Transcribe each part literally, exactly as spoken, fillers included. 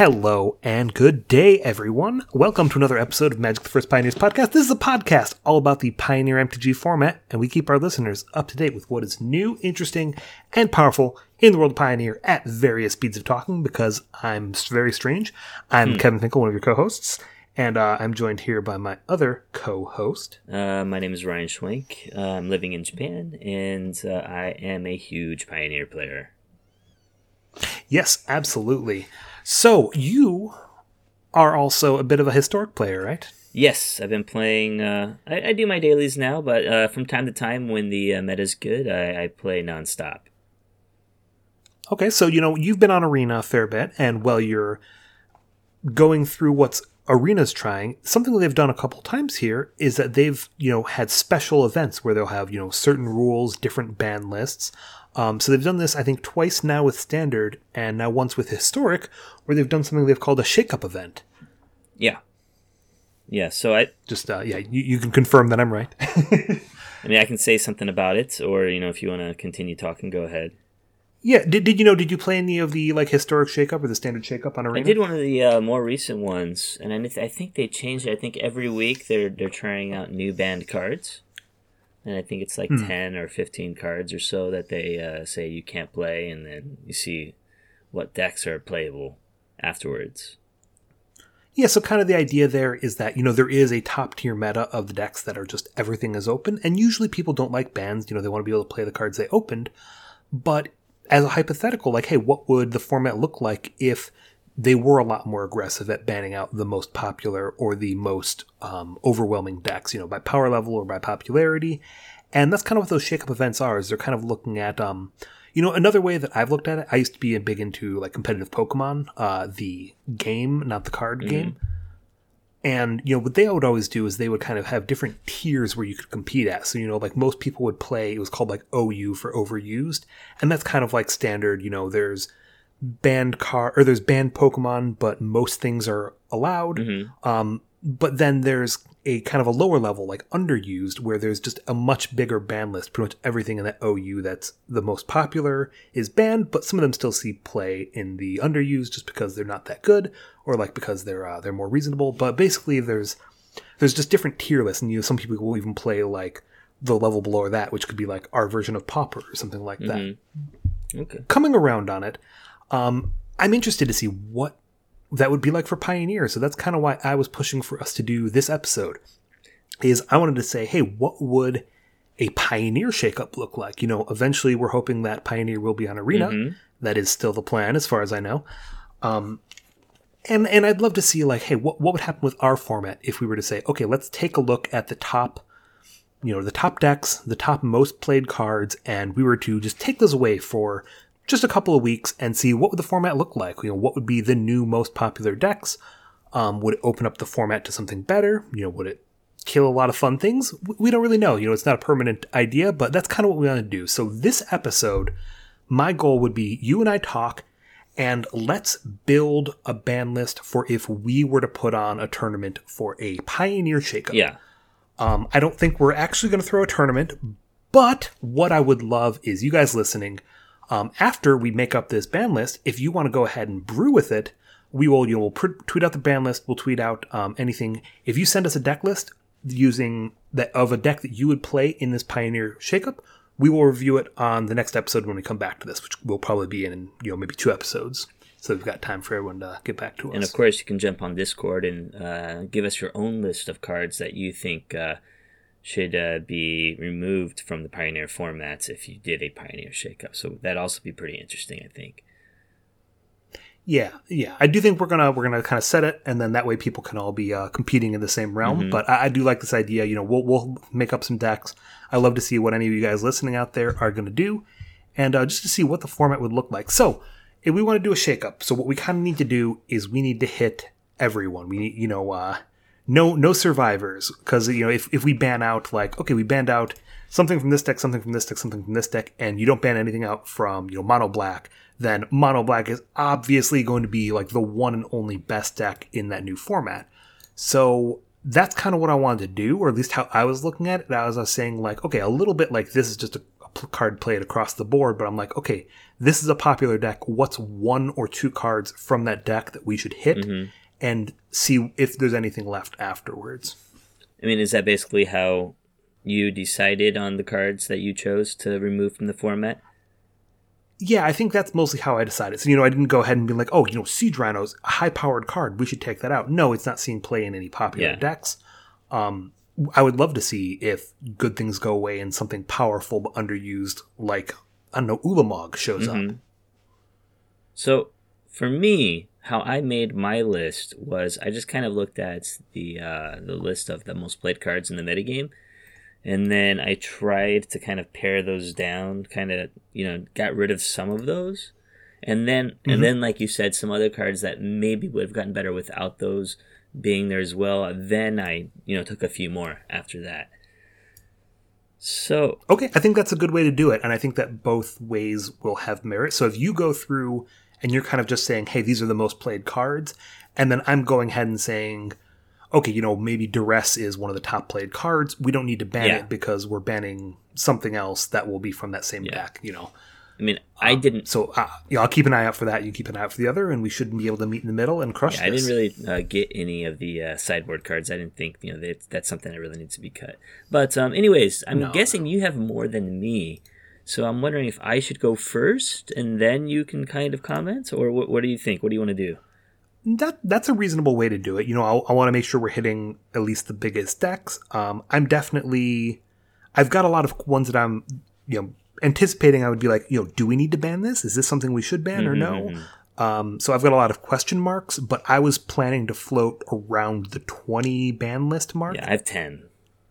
Hello and good day, everyone. Welcome to another episode of Magic the First Pioneers podcast. This is a podcast all about the Pioneer M T G format, and we keep our listeners up to date with what is new, interesting, and powerful in the world of Pioneer at various speeds of talking, because I'm very strange. I'm hmm. Kevin Finkel, one of your co-hosts, and uh, I'm joined here by my other co-host. Uh, my name is Ryan Schwenk. Uh, I'm living in Japan, and uh, I am a huge Pioneer player. Yes, absolutely. So, you are also a bit of a historic player, right? Yes, I've been playing, uh, I, I do my dailies now, but uh, from time to time when the uh, meta's good, I, I play nonstop. Okay, so, you know, you've been on Arena a fair bit, and while you're going through what's Arena's trying, something that they've done a couple times here is that they've, you know, had special events where they'll have, you know, certain rules, different ban lists. Um, so they've done this, I think, twice now with Standard, and now once with Historic, where they've done something they've called a shake-up event. Yeah. Yeah, so I... Just, uh, yeah, you, you can confirm that I'm right. I mean, I can say something about it, or, you know, if you want to continue talking, go ahead. Yeah, did did you know, did you play any of the, like, Historic shake-up or the Standard shake-up on Arena? I did one of the uh, more recent ones, and I, th- I think they changed it. I think every week they're they're trying out new banned cards. And I think it's like hmm. ten or fifteen cards or so that they uh, say you can't play, and then you see what decks are playable afterwards. Yeah, so kind of the idea there is that, you know, there is a top-tier meta of the decks that are just everything is open, and usually people don't like bans, you know, they want to be able to play the cards they opened, but as a hypothetical, like, hey, what would the format look like if they were a lot more aggressive at banning out the most popular or the most um, overwhelming decks, you know, by power level or by popularity. And that's kind of what those shake-up events are, is they're kind of looking at, um, you know, another way that I've looked at it, I used to be big into, like, competitive Pokemon, uh, the game, not the card mm-hmm. game. And, you know, what they would always do is they would kind of have different tiers where you could compete at. So, you know, like, most people would play, it was called, like, O U for overused. And that's kind of like standard, you know, there's banned car or there's banned Pokemon, but most things are allowed. Mm-hmm. Um, but then there's a kind of a lower level, like underused, where there's just a much bigger ban list. Pretty much everything in that O U that's the most popular is banned, but some of them still see play in the underused just because they're not that good, or like because they're uh, they're more reasonable. But basically, there's there's just different tier lists, and you know, some people will even play like the level below that, which could be like our version of Pauper or something like that. Mm-hmm. Okay. Coming around on it. Um, I'm interested to see what that would be like for Pioneer. So that's kind of why I was pushing for us to do this episode, is I wanted to say, hey, what would a Pioneer shakeup look like? You know, eventually we're hoping that Pioneer will be on Arena. Mm-hmm. That is still the plan as far as I know. Um, and, and I'd love to see like, hey, what, what would happen with our format if we were to say, okay, let's take a look at the top, you know, the top decks, the top most played cards, and we were to just take those away for just a couple of weeks and see what would the format look like. You know, what would be the new most popular decks? Um, would it open up the format to something better? You know, would it kill a lot of fun things? We don't really know. You know, it's not a permanent idea, but that's kind of what we want to do. So this episode, my goal would be you and I talk, and let's build a ban list for if we were to put on a tournament for a Pioneer shakeup. Yeah. Um, I don't think we're actually going to throw a tournament, but what I would love is you guys listening. Um, after we make up this ban list, if you want to go ahead and brew with it, we will, you know, we'll pr- tweet out the ban list. We'll tweet out um, anything. If you send us a deck list using that of a deck that you would play in this Pioneer shakeup, we will review it on the next episode when we come back to this, which will probably be in, you know, maybe two episodes. So we've got time for everyone to get back to us. And of course, you can jump on Discord and uh, give us your own list of cards that you think uh, should uh, be removed from the Pioneer formats if you did a Pioneer shakeup. So that'd also be pretty interesting, I think. Yeah, yeah. I do think we're gonna we're gonna kind of set it, and then that way people can all be uh, competing in the same realm. Mm-hmm. But I, I do like this idea. You know, we'll we'll make up some decks. I love to see what any of you guys listening out there are gonna do, and uh, just to see what the format would look like. So, if we want to do a shakeup, so what we kind of need to do is we need to hit everyone. We need, you know, uh, no no survivors, because you know if if we ban out like okay, we banned out something from this deck, something from this deck, something from this deck, and you don't ban anything out from you know mono black, then mono black is obviously going to be like the one and only best deck in that new format. So that's kind of what I wanted to do, or at least how I was looking at it. I was, I was saying like, okay, a little bit like this is just a, a p- card played across the board, but I'm like, okay, this is a popular deck. What's one or two cards from that deck that we should hit Mm-hmm. and see if there's anything left afterwards? I mean, is that basically how you decided on the cards that you chose to remove from the format? Yeah, I think that's mostly how I decided. So, you know, I didn't go ahead and be like, oh, you know, Siege Rhino's a high-powered card. We should take that out. No, it's not seeing play in any popular Yeah. decks. Um, I would love to see if good things go away and something powerful but underused, like, I don't know, Ulamog shows Mm-hmm. up. So, for me, how I made my list was I just kind of looked at the uh, the list of the most played cards in the metagame, and then I tried to kind of pare those down, kind of, you know, got rid of some of those, and then Mm-hmm. and then like you said, some other cards that maybe would have gotten better without those being there as well. Then I, you know, took a few more after that. So Okay, I think that's a good way to do it, and I think that both ways will have merit. So if you go through and you're kind of just saying, hey, these are the most played cards, and then I'm going ahead and saying, okay, you know, maybe Duress is one of the top played cards. We don't need to ban Yeah. it because we're banning something else that will be from that same Yeah. deck, you know. I mean, I didn't. So uh, yeah, I'll keep an eye out for that. You keep an eye out for the other, and we should be able to meet in the middle and crush Yeah, I this. didn't really uh, get any of the uh, sideboard cards. I didn't think, you know, that, that's something that really needs to be cut. But um, anyways, I'm No. guessing you have more than me. So I'm wondering if I should go first and then you can kind of comment? Or what, what do you think? What do you want to do? That that's a reasonable way to do it. You know, I'll, I want to make sure we're hitting at least the biggest decks. Um, I'm definitely, I've got a lot of ones that I'm, you know, anticipating. I would be like, you know, do we need to ban this? Is this something we should ban or no? Mm-hmm. Um, so I've got a lot of question marks, but I was planning to float around the twenty ban list mark. Yeah, I have ten.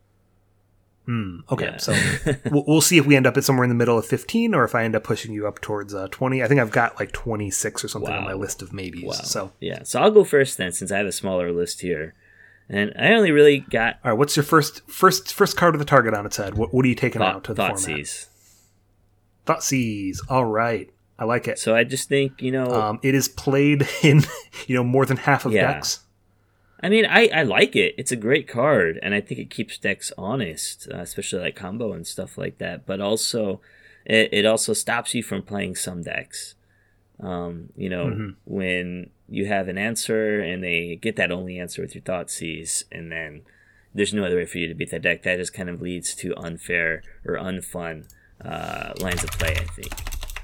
Okay, Yeah. so we'll, we'll see if we end up at somewhere in the middle of fifteen, or if I end up pushing you up towards uh, twenty. I think I've got like twenty-six or something on Wow. my list of maybes. Wow. So, Yeah, so I'll go first then since I have a smaller list here. And I only really got all right, what's your first first first card with the target on its head? What, what are you taking out thought, to the format? Thoughtseize. Thoughtseize. All right, I like it. So I just think, you know... Um, it is played in you know more than half of Yeah. decks. I mean, I, I like it. It's a great card, and I think it keeps decks honest, uh, especially like combo and stuff like that. But also, it, it also stops you from playing some decks. Um, you know, Mm-hmm. when you have an answer and they get that only answer with your Thoughtseize, and then there's no other way for you to beat that deck, that just kind of leads to unfair or unfun uh, lines of play, I think.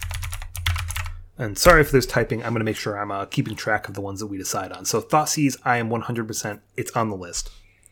And sorry if there's typing. I'm going to make sure I'm uh, keeping track of the ones that we decide on. So Thoughtseize, I am one hundred percent. It's on the list.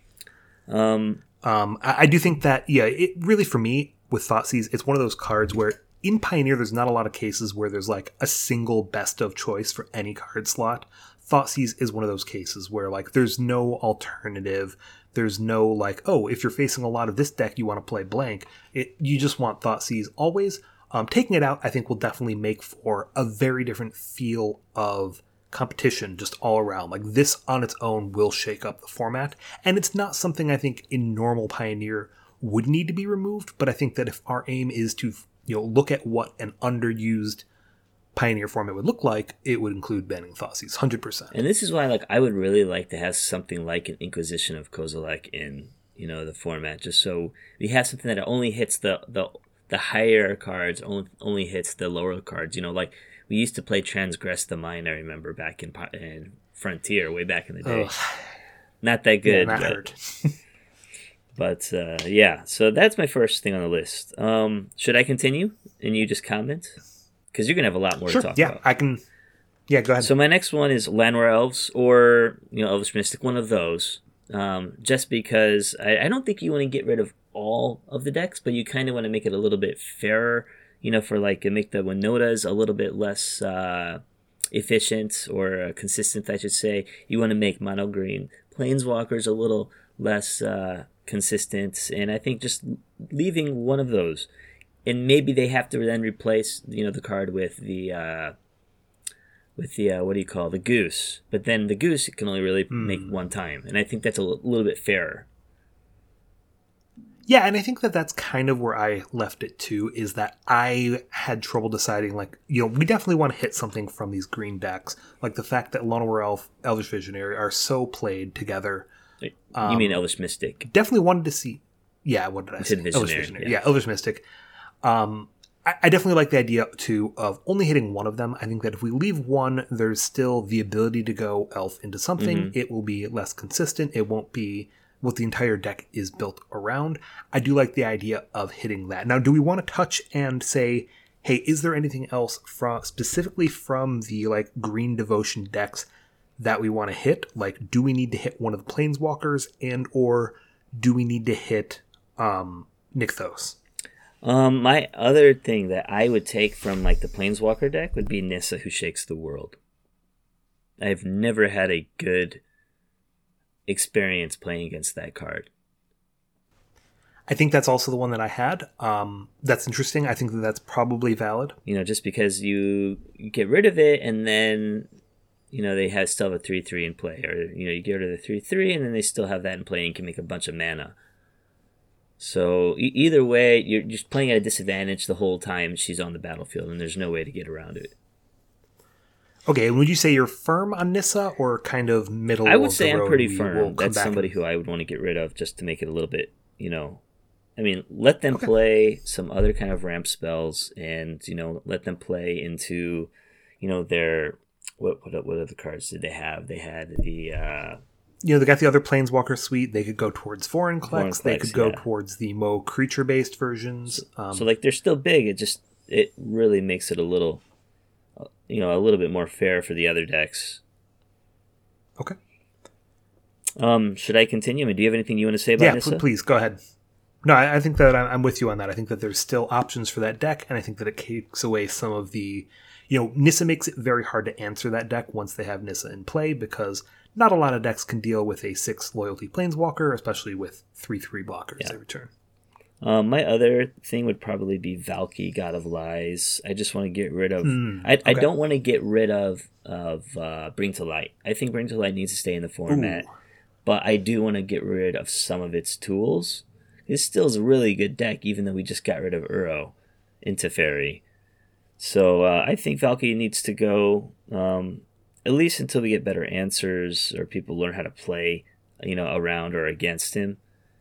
Um, Um, I, I do think that, yeah, it really, for me, with Thoughtseize, it's one of those cards where in Pioneer, there's not a lot of cases where there's like a single best of choice for any card slot. Thoughtseize is one of those cases where like there's no alternative. There's no like, oh, if you're facing a lot of this deck, you want to play blank. It, you just want Thoughtseize always. Um, taking it out, I think, will definitely make for a very different feel of competition just all around. Like, this on its own will shake up the format. And it's not something I think in normal Pioneer would need to be removed, but I think that if our aim is to, you know, look at what an underused Pioneer format would look like, it would include banning Thoughtseize, one hundred percent. And this is why, like, I would really like to have something like an Inquisition of Kozilek in, you know, the format, just so we have something that only hits the the, the higher cards, only, only hits the lower cards. You know, like we used to play Transgress the Mind. I remember back in, in Frontier, way back in the day. Ugh. Not that good, Yeah, that but, hurt. but uh, yeah. So that's my first thing on the list. Um, should I continue and you just comment? Because you're gonna have a lot more Sure, to talk yeah, about. I can. Yeah, go ahead. So my next one is Llanowar Elves, or you know, Elvish Mystic, one of those. Um, just because I, I don't think you want to get rid of all of the decks, but you kind of want to make it a little bit fairer. You know, for like make the Winotas a little bit less uh, efficient or uh, consistent, I should say. You want to make mono green Planeswalkers a little less uh, consistent, and I think just leaving one of those, and maybe they have to then replace you know the card with the. Uh, with the, uh, what do you call, the goose. But then the goose can only really Hmm. make one time. And I think that's a l- little bit fairer. Yeah, and I think that that's kind of where I left it too, is that I had trouble deciding, like, you know, we definitely want to hit something from these green decks. Like the fact that Llanowar Elf, Elvish Visionary are so played together. you Um, mean Elvish Mystic. Definitely wanted to see. Yeah, what did I say? said Elvish Visionary, Visionary. yeah. Yeah, Elvish Mystic. Um, I, I definitely like the idea, too, of only hitting one of them. I think that if we leave one, there's still the ability to go elf into something. Mm-hmm. It will be less consistent. It won't be what the entire deck is built around. I do like the idea of hitting that. Now, do we want to touch and say, hey, is there anything else from specifically from the like green devotion decks that we want to hit? Like, do we need to hit one of the planeswalkers, and or do we need to hit um, Nykthos? Um, my other thing that I would take from like the planeswalker deck would be Nissa, Who Shakes the World. I've never had a good experience playing against that card. I think that's also the one that I had. Um, that's interesting. I think that that's probably valid. You know, just because you, you get rid of it and then, you know, they have still have a three three in play. Or, you know, you get rid of the three three and then they still have that in play and can make a bunch of mana. So e- either way, you're just playing at a disadvantage the whole time she's on the battlefield, and there's no way to get around it. Okay, and would you say you're firm on Nissa or kind of middle? I would of say the I'm road? pretty We firm. That's somebody and... who I would want to get rid of just to make it a little bit, you know. I mean, let them okay. play some other kind of ramp spells, and you know, let them play into, you know, their what what what other cards did they have? They had the. Uh, you know, they got the other Planeswalker suite. They could go towards Foreign Klex. They could go yeah. towards the Mo creature-based versions. So, um, so, like, they're still big. It just it really makes it a little, you know, a little bit more fair for the other decks. Okay. Um, should I continue? I mean, do you have anything you want to say about yeah, Nissa? Yeah, please go ahead. No, I, I think that I'm with you on that. I think that there's still options for that deck, and I think that it takes away some of the, you know, Nissa makes it very hard to answer that deck once they have Nissa in play, because not a lot of decks can deal with a six loyalty Planeswalker, especially with three three blockers yeah. they return. Um, my other thing would probably be Valki, God of Lies. I just want to get rid of. Mm, I, okay. I don't want to get rid of of uh, Bring to Light. I think Bring to Light needs to stay in the format, Ooh. but I do want to get rid of some of its tools. It still is a really good deck, even though we just got rid of Uro into Fairy. So uh, I think Valky needs to go, um, at least until we get better answers or people learn how to play, you know, around or against him.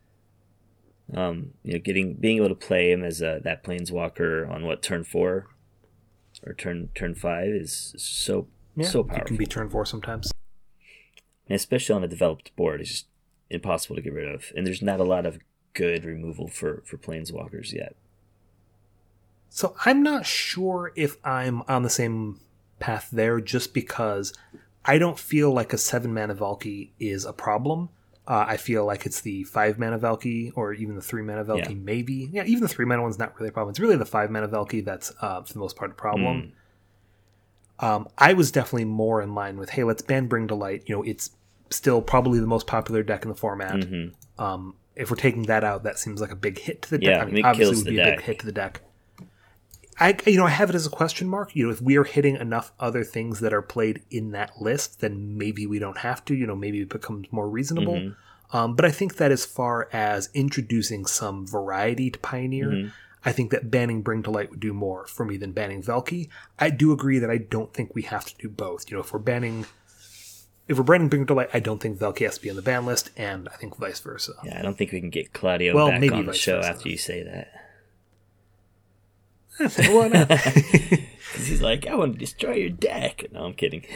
Um, you know, getting being able to play him as a, that Planeswalker on what turn four or turn turn five is so yeah, so powerful. It can be turn four sometimes, and especially on a developed board, it's just impossible to get rid of. And there's not a lot of good removal for for Planeswalkers yet. So I'm not sure if I'm on the same path there, just because I don't feel like a seven mana Valky is a problem. Uh, I feel like it's the five mana Valky, or even the three mana Valky, yeah. maybe. Yeah, even the three mana one's not really a problem. It's really the five mana Valky that's uh, for the most part a problem. Mm. Um, I was definitely more in line with, hey, let's ban Bring to Light. You know, it's still probably the most popular deck in the format. Mm-hmm. Um, if we're taking that out, that seems like a big hit to the yeah, deck. I mean, it obviously, kills it would be the a deck. big hit to the deck. I, you know, I have it as a question mark. You know, if we are hitting enough other things that are played in that list, then maybe we don't have to. You know, maybe it becomes more reasonable. Mm-hmm. Um, but I think that as far as introducing some variety to Pioneer, mm-hmm. I think that banning Bring to Light would do more for me than banning Valky. I do agree that I don't think we have to do both. You know, if we're banning, if we're banning Bring to Light, I don't think Valky has to be on the ban list, and I think vice versa. Yeah, I don't think we can get Claudio well, back maybe on the show versa. after you say that. Why not? He's like, I want to destroy your deck. No, I'm kidding.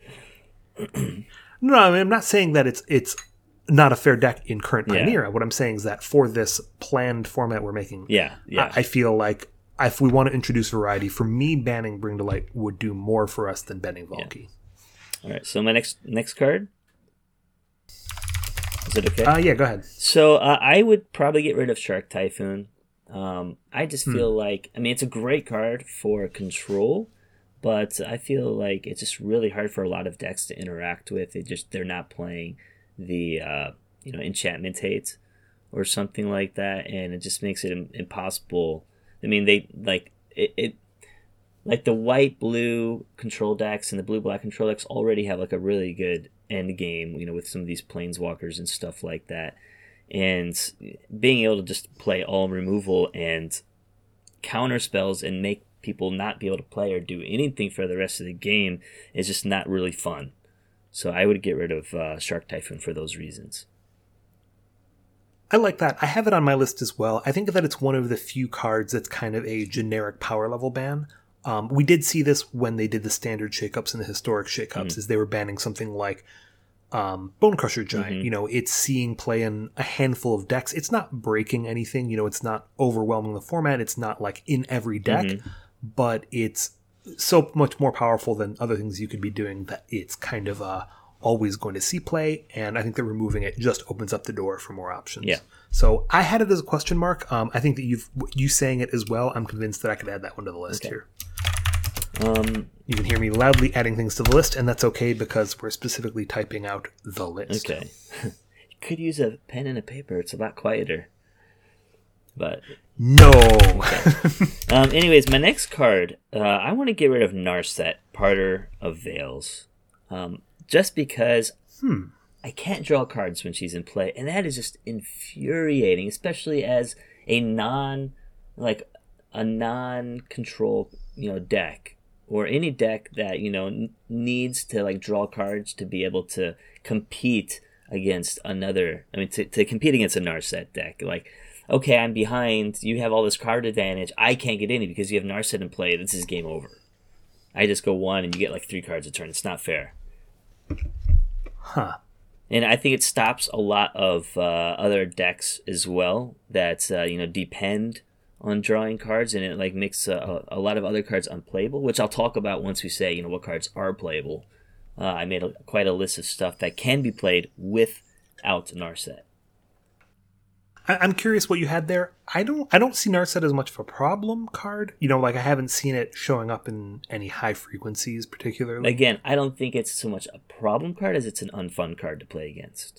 no, I mean, I'm not saying that it's it's not a fair deck in current Pioneer. Yeah. What I'm saying is that for this planned format we're making, yeah, yeah. I, I feel like if we want to introduce variety, for me, banning Bring to Light would do more for us than banning Valky. Yeah. All right, so my next next card. Is it okay? Uh, yeah, go ahead. So uh, I would probably get rid of Shark Typhoon. Um, I just feel hmm. like, I mean, it's a great card for control, but I feel like it's just really hard for a lot of decks to interact with. It just, they're not playing the, uh, you know, enchantment hate or something like that, and it just makes it impossible. I mean, they, like, it, it like the white-blue control decks and the blue-black control decks already have, like, a really good end game, you know, with some of these planeswalkers and stuff like that. And being able to just play all removal and counter spells and make people not be able to play or do anything for the rest of the game is just not really fun. So I would get rid of uh, Shark Typhoon for those reasons. I like that. I have it on my list as well. I think that it's one of the few cards that's kind of a generic power level ban. Um, we did see this when they did the standard shakeups and the historic shakeups, mm. as they were banning something like um, Bone Crusher Giant. Mm-hmm. You know, it's seeing play in a handful of decks. It's not breaking anything. You know, it's not overwhelming the format. It's not like in every deck, mm-hmm. but it's so much more powerful than other things you could be doing that it's kind of uh, always going to see play. And I think that removing it just opens up the door for more options. Yeah. So I had it as a question mark. Um, I think that you've you saying it as well. I'm convinced that I could add that one to the list okay. here. Um, you can hear me loudly adding things to the list, and that's okay because we're specifically typing out the list. Okay. You could use a pen and a paper. It's a lot quieter. But no. Okay. um, anyways, my next card, uh, I want to get rid of Narset, Parter of Veils, um, just because hmm. I can't draw cards when she's in play, and that is just infuriating, especially as a non, like a non-control, you know, deck. Or any deck that, you know, n- needs to, like, draw cards to be able to compete against another... I mean, to, to compete against a Narset deck. Like, okay, I'm behind. You have all this card advantage. I can't get any because you have Narset in play. This is game over. I just go one and you get, like, three cards a turn. It's not fair. Huh. And I think it stops a lot of uh, other decks as well that, uh, you know, depend... on drawing cards, and it like makes a, a lot of other cards unplayable, which I'll talk about once we say, you know, what cards are playable. Uh, I made a, quite a list of stuff that can be played without Narset. I, I'm curious what you had there. I don't I don't see Narset as much of a problem card. You know, like I haven't seen it showing up in any high frequencies particularly. Again, I don't think it's so much a problem card as it's an unfun card to play against.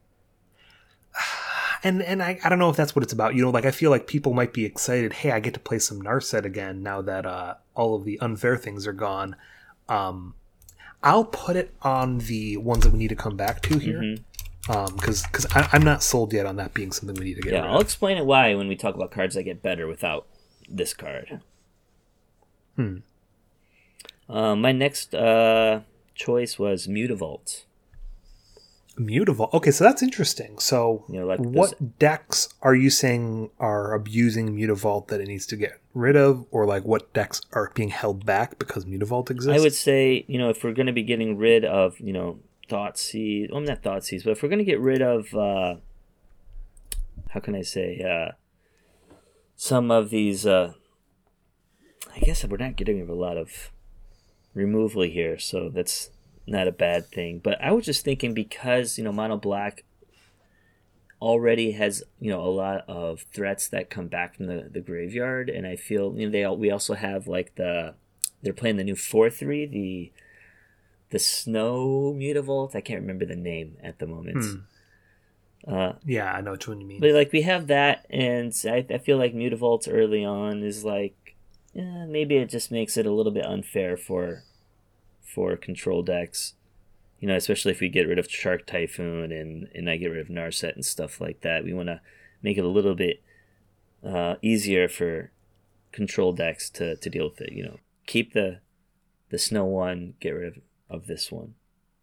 And and I, I don't know if that's what it's about. You know, like I feel like people might be excited. Hey, I get to play some Narset again now that uh, all of the unfair things are gone. Um, I'll put it on the ones that we need to come back to here. Mm-hmm. Um, because because I'm not sold yet on that being something we need to get yeah, rid I'll of. explain it why when we talk about cards that get better without this card. Hmm. Uh, my next uh, choice was Mutavault. Mutavault. Okay, so that's interesting. So, you know, like what this... decks are you saying are abusing Mutavault that it needs to get rid of, or like what decks are being held back because Mutavault exists? I would say, you know, if we're going to be getting rid of, you know, Thoughtseize, well, not Thoughtseize, but if we're going to get rid of, uh, how can I say, uh, some of these, uh, I guess we're not getting rid of a lot of removal here, so that's not a bad thing. But I was just thinking because, you know, Mono Black already has, you know, a lot of threats that come back from the, the graveyard, and I feel, you know, they all, we also have like the, they're playing the new four three, the the Snow Mutavault. I can't remember the name at the moment. Hmm. Uh, yeah, I know which one you mean. But like we have that, and I, I feel like Mutavault early on is like, eh, maybe it just makes it a little bit unfair for for control decks, you know, especially if we get rid of Shark Typhoon and, and I get rid of Narset and stuff like that. We want to make it a little bit uh, easier for control decks to, to deal with it. You know, keep the the Snow one, get rid of, of this one.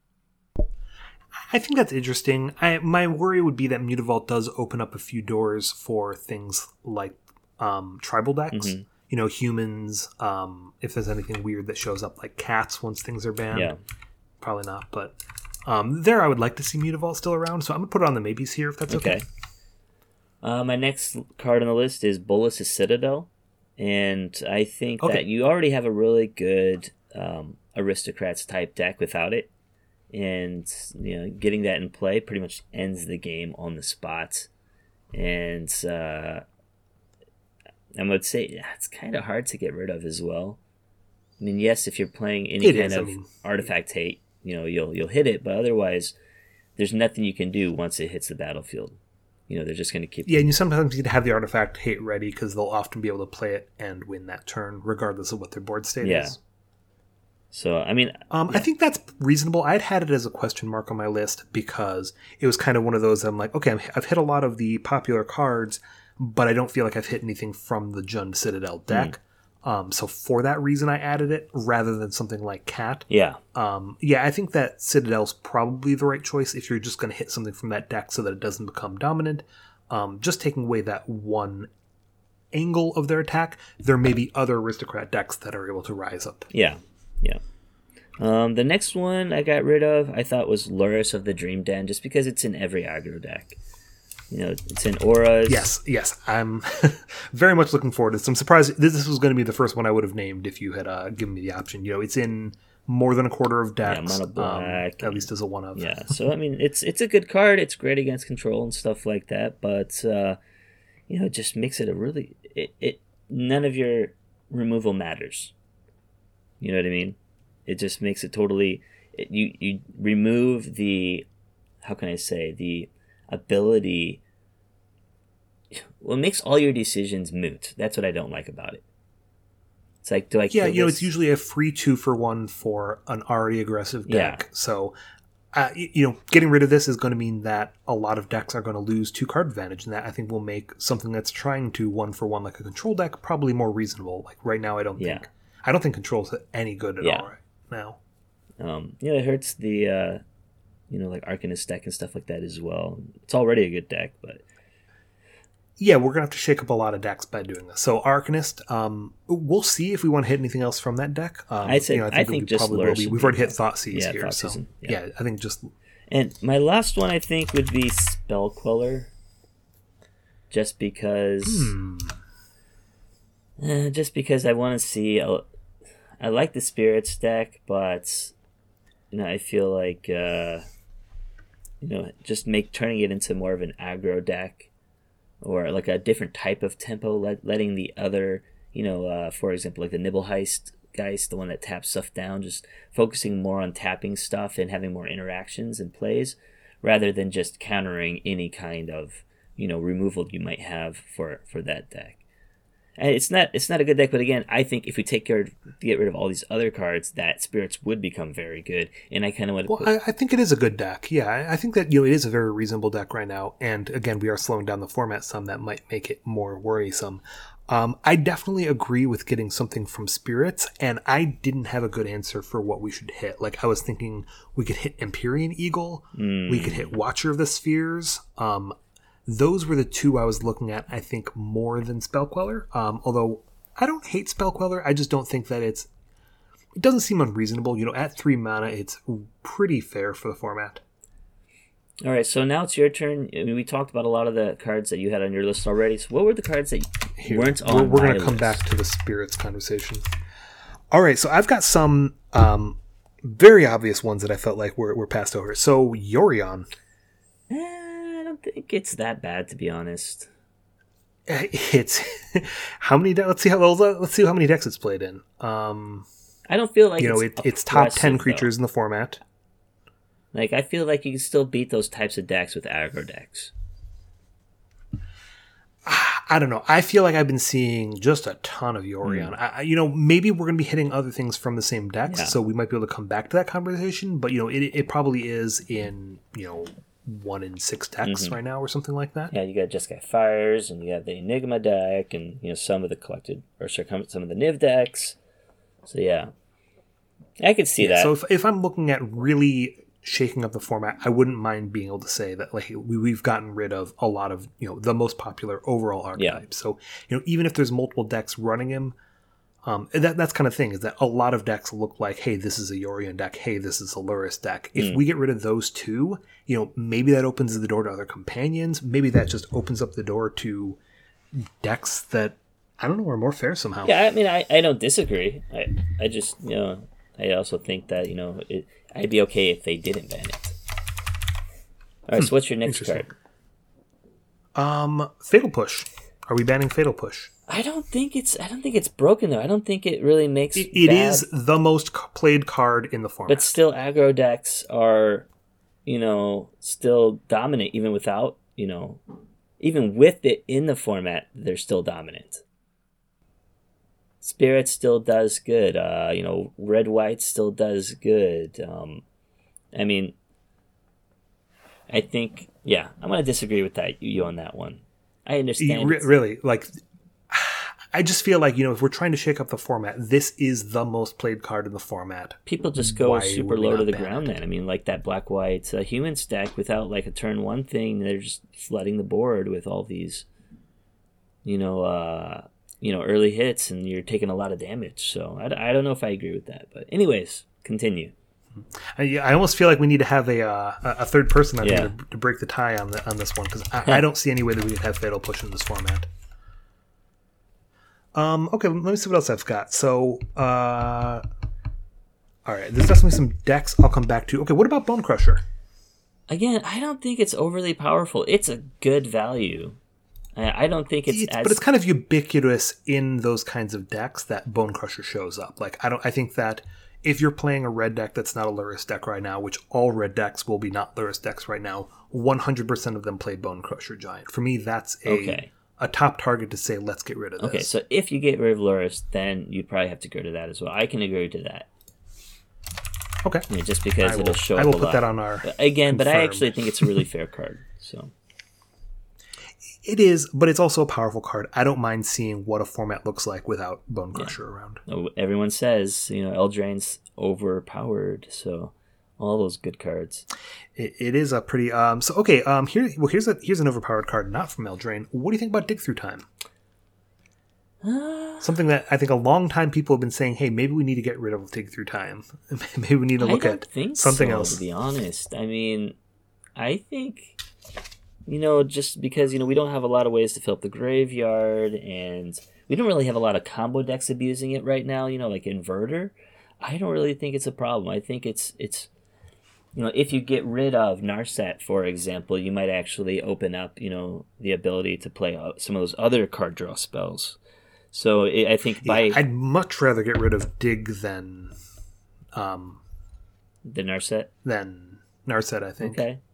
I think that's interesting. I, my worry would be that Mutavault does open up a few doors for things like um, tribal decks. Mm-hmm. You know, humans, um, if there's anything weird that shows up, like cats once things are banned. Yeah. Probably not, but um, there I would like to see Mutavault still around, so I'm going to put it on the maybes here if that's okay. Okay. Uh, my next card on the list is Bolas' Citadel, and I think okay. that you already have a really good um, Aristocrats type deck without it, and you know, getting that in play pretty much ends the game on the spot, and uh, I would say yeah, it's kind of hard to get rid of as well. I mean, yes, if you're playing any it kind is, of I mean, artifact hate, you know, you'll you'll hit it, but otherwise, there's nothing you can do once it hits the battlefield. You know, they're just going to keep. Yeah, and you sometimes need to have the artifact hate ready because they'll often be able to play it and win that turn, regardless of what their board state yeah. is. So, I mean, um, yeah. I think that's reasonable. I'd had it as a question mark on my list because it was kind of one of those. I'm like, okay, I've hit a lot of the popular cards, but I don't feel like I've hit anything from the Jund Citadel deck. Mm. Um, so for that reason, I added it rather than something like Cat. Yeah. Um, yeah, I think that Citadel's probably the right choice if you're just going to hit something from that deck so that it doesn't become dominant. um, just taking away that one angle of their attack, there may be other aristocrat decks that are able to rise up. Yeah, yeah. Um, the next one I got rid of, I thought was Lurrus of the Dream Den, just because it's in every aggro deck. You know, it's in auras. Yes, yes. I'm very much looking forward to this. I'm surprised this, this was going to be the first one I would have named if you had uh, given me the option. You know, it's in more than a quarter of decks, yeah, mono black, um, at least as a one of. Yeah, so I mean, it's it's a good card. It's great against control and stuff like that, but uh, you know, it just makes it a really it, it none of your removal matters. You know what I mean? It just makes it totally. It, you you remove the, how can I say, the ability. Well, it makes all your decisions moot. That's what I don't like about it. It's like, do I yeah, kill you know, this? it's usually a free two for one for an already aggressive deck. Yeah. So, uh, you know, getting rid of this is going to mean that a lot of decks are going to lose two card advantage, and that I think will make something that's trying to one for one like a control deck probably more reasonable. Like right now, I don't Yeah. think I don't think control's any good at Yeah. all right now. Um, you know, it hurts the, uh, you know, like Arcanist deck and stuff like that as well. It's already a good deck, but Yeah, we're gonna have to shake up a lot of decks by doing this. So Arcanist, um, we'll see if we want to hit anything else from that deck. Um, I'd say- you know, I think we just probably will Lurrus be. would We've be already hit fine. Thoughtseizes Yeah, here, so Thoughtseizes, yeah. yeah, I think just And my last one, I think, would be Spell Queller. Just because... hmm. Uh, just because I want to see... A, I like the Spirits deck, but... You know, I feel like... Uh, you know, just make turning it into more of an aggro deck. Or like a different type of tempo, let, letting the other... You know, uh, for example, like the Nibble Heist Geist, the one that taps stuff down, just focusing more on tapping stuff and having more interactions and plays, rather than just countering any kind of, you know, removal you might have for, for that deck. And it's not it's not a good deck, but again, I think if we take care to get rid of all these other cards, that Spirits would become very good. And I kind of want to Well, put... I, I think it is a good deck. Yeah, I, I think that you know it is a very reasonable deck right now. And again, we are slowing down the format some that might make it more worrisome. Um, I definitely agree with getting something from Spirits, and I didn't have a good answer for what we should hit. Like I was thinking we could hit Empyrean Eagle, Mm. we could hit Watcher of the Spheres. Um, those were the two I was looking at. I think more than Spell Queller. Um, although I don't hate Spell Queller, I just don't think that it's. It doesn't seem unreasonable. You know, at three mana, it's pretty fair for the format. All right, so now it's your turn. I mean, we talked about a lot of the cards that you had on your list already. So what were the cards that Here, weren't on we're, we're my going to come list? back to the Spirits conversation. All right, so I've got some um, very obvious ones that I felt like were, were passed over. So Yorion. Eh, I don't think it's that bad, to be honest. It's how many? De- let's see how well, let's see how many decks it's played in. Um, I don't feel like you know, it's, it, it's top ten oppressive, creatures though. in the format. Like, I feel like you can still beat those types of decks with aggro decks. I don't know. I feel like I've been seeing just a ton of Yorion. Mm. I, you know, maybe we're going to be hitting other things from the same decks, Yeah. so we might be able to come back to that conversation. But you know, it, it probably is in you know one in six decks Mm-hmm. right now, or something like that. Yeah, you got Jeskai Fires, and you have the Enigma deck, and you know some of the collected or sorry, some of the Niv decks. So yeah, I could see Yeah, that. so if if I'm looking at really shaking up the format, I wouldn't mind being able to say that like we, we've gotten rid of a lot of you know the most popular overall archetypes. So you know even if there's multiple decks running him, um, that that's kind of thing is that a lot of decks look like, hey, this is a Yorion deck, hey, this is a Lurrus deck. If Mm. we get rid of those two, you know maybe that opens the door to other companions. Maybe that just opens up the door to decks that I don't know are more fair somehow. Yeah, I mean, I, I don't disagree. I I just you know I also think that you know it, I'd be okay if they didn't ban it. All right, so what's your next Interesting. card? Um, Fatal Push. Are we banning Fatal Push? I don't think it's I don't think it's broken though. I don't think it really makes It, it bad, is the most c- played card in the format. but still aggro decks are, you know, still dominant even without, you know, even with it in the format, they're still dominant. Spirit still does good. Uh, you know, Red White still does good. Um, I mean, I think, yeah, I'm gonna disagree with that you on that one. I understand. Re- it's- really, like, I just feel like, you know, if we're trying to shake up the format, this is the most played card in the format. People just go Why super would we low to not the ban ground it? then. I mean, like that black white uh, human stack without like a turn one thing, they're just flooding the board with all these, you know, uh, you know, early hits, and you're taking a lot of damage. So I, I don't know if I agree with that. But anyways, continue. I, I almost feel like we need to have a uh, a third person on Yeah. here to, to break the tie on the, on this one, because I, I don't see any way that we could have Fatal Push in this format. Um. Okay, let me see what else I've got. So, uh, all right, there's definitely some decks I'll come back to. Okay, what about Bone Crusher? Again, I don't think it's overly powerful. It's a good value. I, I don't think it's, It's, as... but it's kind of ubiquitous in those kinds of decks that Bone Crusher shows up. Like I don't. I think that if you're playing a red deck that's not a Lurrus deck right now, which all red decks will be not Lurrus decks right now, one hundred percent of them play Bone Crusher Giant. For me, that's a Okay. a top target to say, let's get rid of this. Okay, so if you get rid of Lurrus, then you probably have to go to that as well. I can agree to that. Okay. You know, just because I it'll will, show I up will a put lot. that on our But again, but I confirmed. actually think it's a really fair card. So It is, but it's also a powerful card. I don't mind seeing what a format looks like without Bone Crusher around. everyone says, you know, Eldraine's overpowered. So all those good cards. It, it is a pretty um. So okay, um. Here, well, here's a here's an overpowered card, not from Eldraine. What do you think about Dig Through Time? Uh, Something that I think a long time people have been saying, hey, maybe we need to get rid of Dig Through Time. Maybe we need to look I don't at think something so, else. to be honest. I mean, I think, you know, just because, you know, we don't have a lot of ways to fill up the graveyard, and we don't really have a lot of combo decks abusing it right now, you know, like Inverter. I don't really think it's a problem. I think it's, it's you know, if you get rid of Narset, for example, you might actually open up, you know, the ability to play uh, some of those other card draw spells. So it, I think by Yeah, I'd much rather get rid of Dig than um the Narset. than Narset, I think. Okay.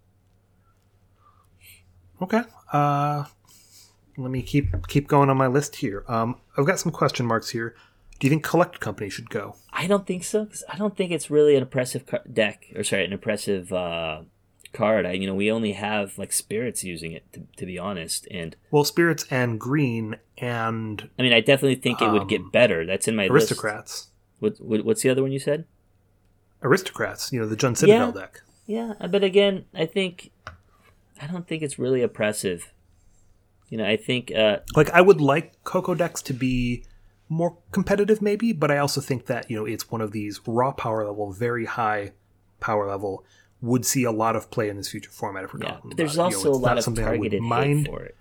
Okay. Uh, let me keep keep going on my list here. Um, I've got some question marks here. Do you think Collect Company should go? I don't think so, because I don't think it's really an impressive car- deck, or sorry, an impressive uh, card. I, you know, we only have like Spirits using it, to, to be honest. And Well, Spirits and Green and I mean, I definitely think it would Um, get better. That's in my Aristocrats. list. What, what, what's the other one you said? Aristocrats, you know, the Jun Citadel Yeah. deck. Yeah, but again, I think I don't think it's really oppressive. You know, I think uh, Like, I would like Coco decks to be more competitive, maybe, but I also think that, you know, it's one of these raw power level, very high power level, would see a lot of play in this future format if we're yeah, talking but there's about it. You know, also it's a lot not of something I would targeted mind. hate for it.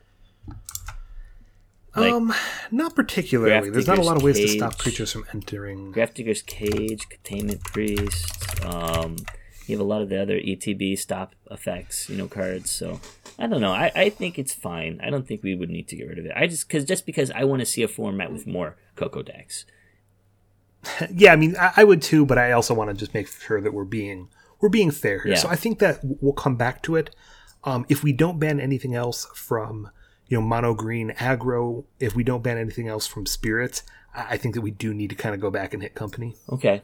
Like, um, not particularly. There's not a lot of ways to stop Cage. creatures from entering. Graftdigger's Cage, Containment Priest. Um, you have a lot of the other E T B stop effects, you know, cards. So I don't know. I, I think it's fine. I don't think we would need to get rid of it. I just because just because I want to see a format with more Coco decks. Yeah, I mean, I, I would too, but I also want to just make sure that we're being we're being fair here. Yeah. So I think that we'll come back to it. Um, if we don't ban anything else from, you know, mono green aggro, if we don't ban anything else from spirits, I, I think that we do need to kind of go back and hit company. Okay.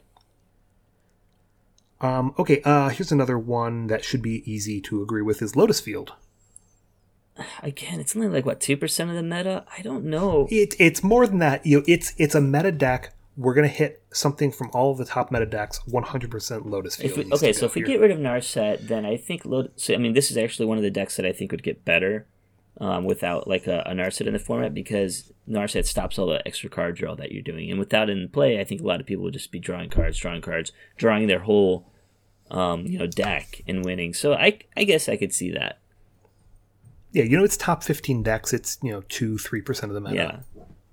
Um, okay, uh, here's another one that should be easy to agree with is Lotus Field. Again, it's only like what two percent of the meta. I don't know. It, it's more than that. You know, it's it's a meta deck. We're gonna hit something from all of the top meta decks. one hundred percent Lotus Field. If we, needs okay, to so go if we here. get rid of Narset, then I think Lod- so, I mean, this is actually one of the decks that I think would get better um, without like a, a Narset in the format, because Narset stops all the extra card draw that you're doing, and without it in play, I think a lot of people would just be drawing cards, drawing cards, drawing their whole um, you know deck and winning. So I I guess I could see that. Yeah, you know, it's top fifteen decks. It's, you know, two, three percent of the meta. Yeah.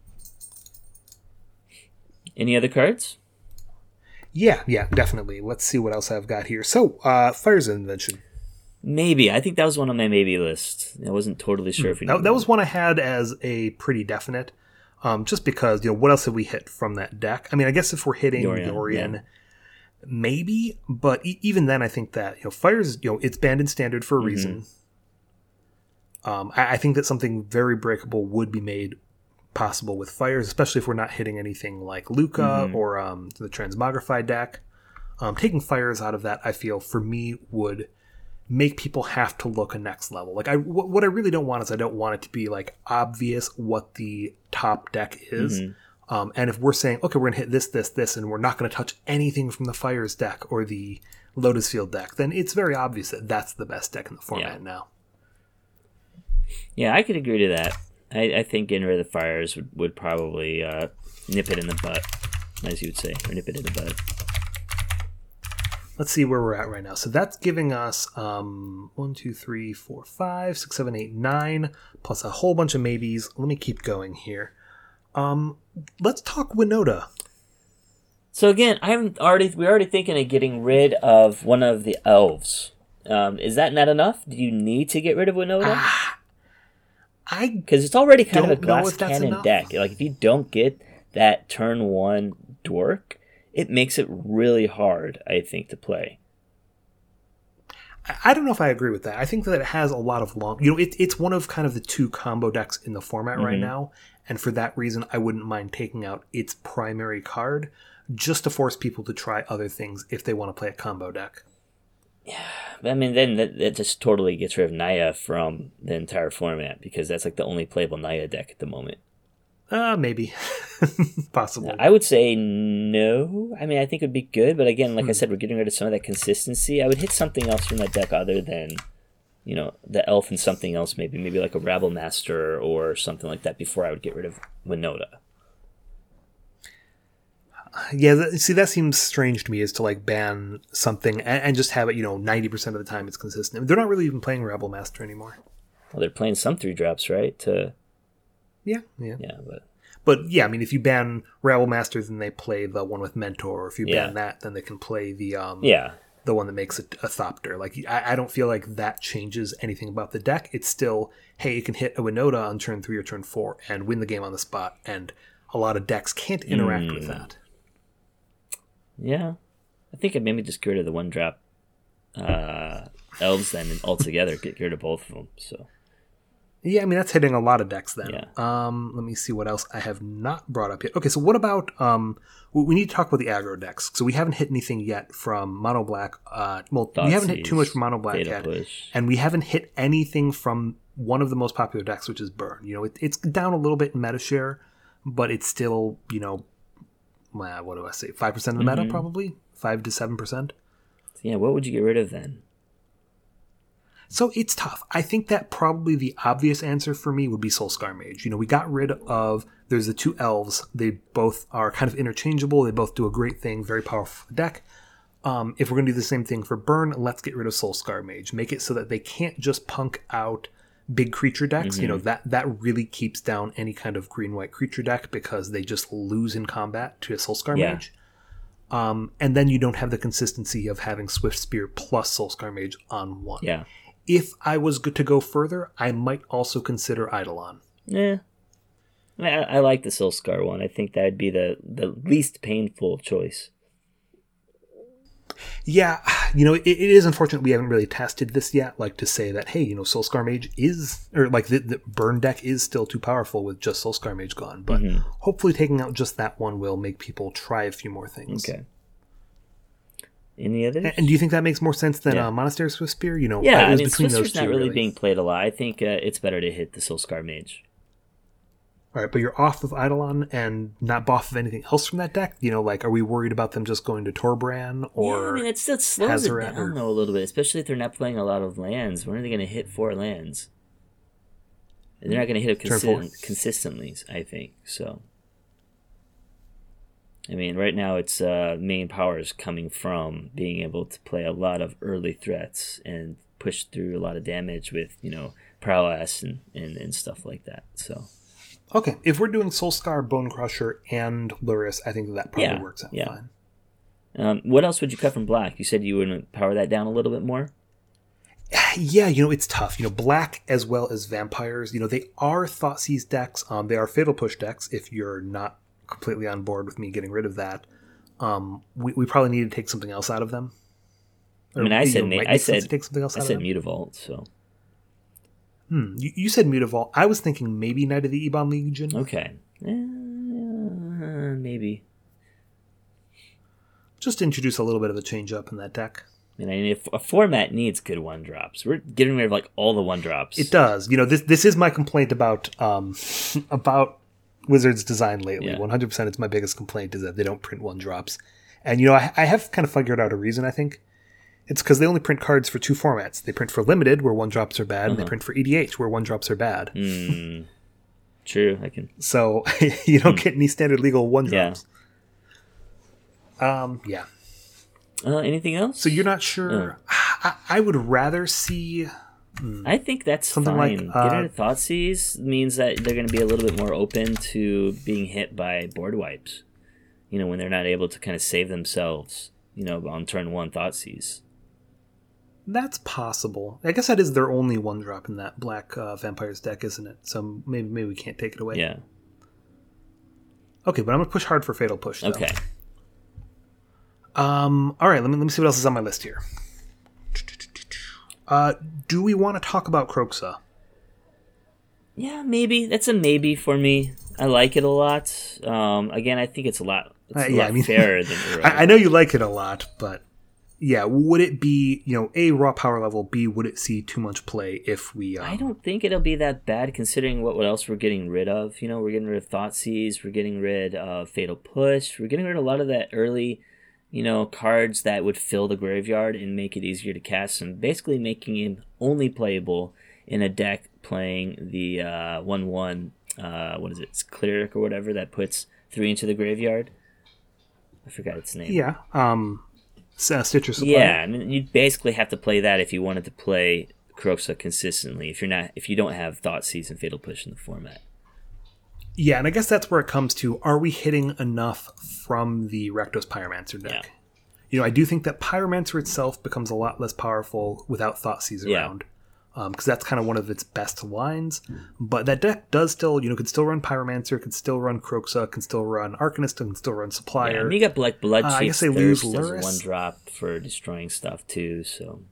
Any other cards? Yeah, yeah, definitely. Let's see what else I've got here. So, uh, Fire's Invention. Maybe. I think that was one on my maybe list. I wasn't totally sure if we. That, that was one I had as a pretty definite, um, just because, you know, what else have we hit from that deck? I mean, I guess if we're hitting Yorion, Yorion, yeah. maybe, but e- even then, I think that, you know, Fire's, you know, it's banned in standard for a Mm-hmm. reason. Um, I, I think that something very breakable would be made possible with Fires, especially if we're not hitting anything like Luca Mm-hmm. or um, the Transmogrified deck. Um, taking Fires out of that, I feel, for me, would make people have to look a next level. Like I, what, what I really don't want is I don't want it to be like obvious what the top deck is. Mm-hmm. Um, and if we're saying, okay, we're going to hit this, this, this, and we're not going to touch anything from the Fires deck or the Lotus Field deck, then it's very obvious that that's the best deck in the format yeah. now. Yeah, I could agree to that. I, I think getting rid of the Fires would, would probably uh, nip it in the butt, as you would say, or nip it in the bud. Let's see where we're at right now. So that's giving us um, one, two, three, four, five, six, seven, eight, nine, plus a whole bunch of maybes. Let me keep going here. Um, let's talk Winota. So again, I'm already we're already thinking of getting rid of one of the elves. Um, is that not enough? Do you need to get rid of Winota? Ah, I because it's already kind of a glass cannon enough. deck. Like if you don't get that turn one dork, it makes it really hard, I think, to play. I don't know if I agree with that. I think that it has a lot of long... You know, it, it's one of kind of the two combo decks in the format mm-hmm. right now, and for that reason, I wouldn't mind taking out its primary card just to force people to try other things if they want to play a combo deck. Yeah, I mean, then that, that just totally gets rid of Naya from the entire format, because that's like the only playable Naya deck at the moment. Uh, maybe. Possible. I would say no. I mean, I think it would be good, but again, like hmm. I said, we're getting rid of some of that consistency. I would hit something else from that deck other than, you know, the elf and something else, maybe. Maybe like a Rabble Master or something like that before I would get rid of Winota. Yeah, that, see, that seems strange to me, is to like ban something and, and just have it, you know, ninety percent of the time it's consistent. They're not really even playing Rabble Master anymore. Well, they're playing some three drops, right? To... Yeah, yeah. Yeah, but... But yeah, I mean, if you ban Rabble Master, then they play the one with Mentor. Or if you yeah. ban that, then they can play the um, yeah. the one that makes a, a Thopter. Like, I, I don't feel like that changes anything about the deck. It's still, hey, you can hit a Winota on turn three or turn four and win the game on the spot. And a lot of decks can't interact mm. with that. Yeah, I think I'd maybe just get rid of the one drop uh, elves then and altogether get rid of both of them. So. Yeah, I mean, that's hitting a lot of decks then. Yeah. Um, let me see what else I have not brought up yet. Okay, so what about... Um, we need to talk about the aggro decks. So we haven't hit anything yet from Mono Black. Uh, well, Thoughtseize, we haven't hit too much from Mono Black yet. Push. And we haven't hit anything from one of the most popular decks, which is Burn. You know, it, it's down a little bit in meta share, but it's still, you know, well, what do I say? five percent of the meta, mm-hmm. probably? five to seven percent? Yeah, what would you get rid of then? So it's tough. I think that probably the obvious answer for me would be Soulscar Mage. You know, we got rid of, there's the two elves. They both are kind of interchangeable. They both do a great thing, very powerful deck. Um, if we're going to do the same thing for Burn, let's get rid of Soulscar Mage. Make it so that they can't just punk out big creature decks. Mm-hmm. You know, that, that really keeps down any kind of green-white creature deck because they just lose in combat to a Soulscar yeah. Mage. Um, and then you don't have the consistency of having Swift Spear plus Soulscar Mage on one. Yeah. If I was to go further, I might also consider Eidolon. Yeah. I, I like the Soulscar one. I think that would be the, the least painful choice. Yeah, you know, it, it is unfortunate we haven't really tested this yet, like to say that, hey, you know, Soulscar Mage is, or like the, the Burn deck is still too powerful with just Soulscar Mage gone. But mm-hmm. hopefully taking out just that one will make people try a few more things. Okay. Any others? And, and do you think that makes more sense than yeah. uh, Monastery Swift Spear? You know, yeah, it was I mean, between Swift Spear's those two, not really, really being played a lot. I think uh, it's better to hit the Soulscar Mage. All right, but you're off of Eidolon and not off of anything else from that deck? You know, like, are we worried about them just going to Torbran or yeah, I mean, it still slows Hazoret it down, though, a little bit, especially if they're not playing a lot of lands. When are they going to hit four lands? They're not going to hit it consi- consistently, I think, so... I mean, right now its uh, main power is coming from being able to play a lot of early threats and push through a lot of damage with, you know, prowess and, and, and stuff like that. So, okay, if we're doing Soulscar, Bone Crusher, and Lurrus, I think that, that probably yeah, works out yeah. fine. Um, what else would you cut from Black? You said you would power that down a little bit more? Yeah, you know, it's tough. You know, Black as well as Vampires, you know, they are Thoughtseize decks. Um, they are Fatal Push decks if you're not completely on board with me getting rid of that. Um, we, we probably need to take something else out of them. Or, I mean, I said, know, I said, take something else I out said of them. Mutavault, so. Hmm, you, you said Mutavault. I was thinking maybe Knight of the Ebon Legion. Okay. Uh, maybe. Just to introduce a little bit of a change up in that deck. I mean, if a format needs good one drops, we're getting rid of like all the one drops. It does. You know, this this is my complaint about um, about Wizards' design lately. Yeah. one hundred percent it's my biggest complaint is that they don't print one drops. And, you know, I, I have kind of figured out a reason, I think. It's because they only print cards for two formats. They print for Limited, where one drops are bad, uh-huh. and they print for E D H, where one drops are bad. Mm, true, I can. So you don't mm. get any standard legal one drops. Yeah. Um, yeah. Uh, anything else? So you're not sure? Uh. I, I would rather see. Hmm, I think that's something fine. Like uh, getting rid of Thoughtseize means that they're going to be a little bit more open to being hit by board wipes. You know, when they're not able to kind of save themselves. You know, on turn one Thoughtseize. That's possible. I guess that is their only one drop in that black uh, vampires deck, isn't it? So maybe maybe we can't take it away. Yeah. Okay, but I'm gonna push hard for Fatal Push. Though. Okay. Um. All right. Let me let me see what else is on my list here. Uh, do we want to talk about Kroxa? Yeah, maybe. That's a maybe for me. I like it a lot. Um, again, I think it's a lot. It's uh, a yeah, lot I mean, fairer than. I, I know you like it a lot, but yeah, would it be you know A, raw power level, B, would it see too much play if we? Um... I don't think it'll be that bad considering what, what else we're getting rid of. You know, we're getting rid of Thoughtseize, we're getting rid of Fatal Push, we're getting rid of a lot of that early. You know, cards that would fill the graveyard and make it easier to cast, and basically making him only playable in a deck playing the uh, one one, uh, what is it, it's Cleric or whatever, that puts three into the graveyard. I forgot its name. Yeah, um, uh, Stitcher Supply. Yeah, I mean, you'd basically have to play that if you wanted to play Kroxa consistently, if you're not, if you don't have Thoughtseize and Fatal Push in the format. Yeah, and I guess that's where it comes to, are we hitting enough from the Rakdos Pyromancer deck? Yeah. You know, I do think that Pyromancer itself becomes a lot less powerful without Thoughtseize around. Yeah. Um, because that's kind of one of its best lines. But that deck does still, you know, could still run Pyromancer, could still run Kroxa, can still run Arcanist, can still run Supplier. Yeah, and you got like Blood Chief's uh, I guess they Thirst lose as Lurrus. one drop for destroying stuff too, so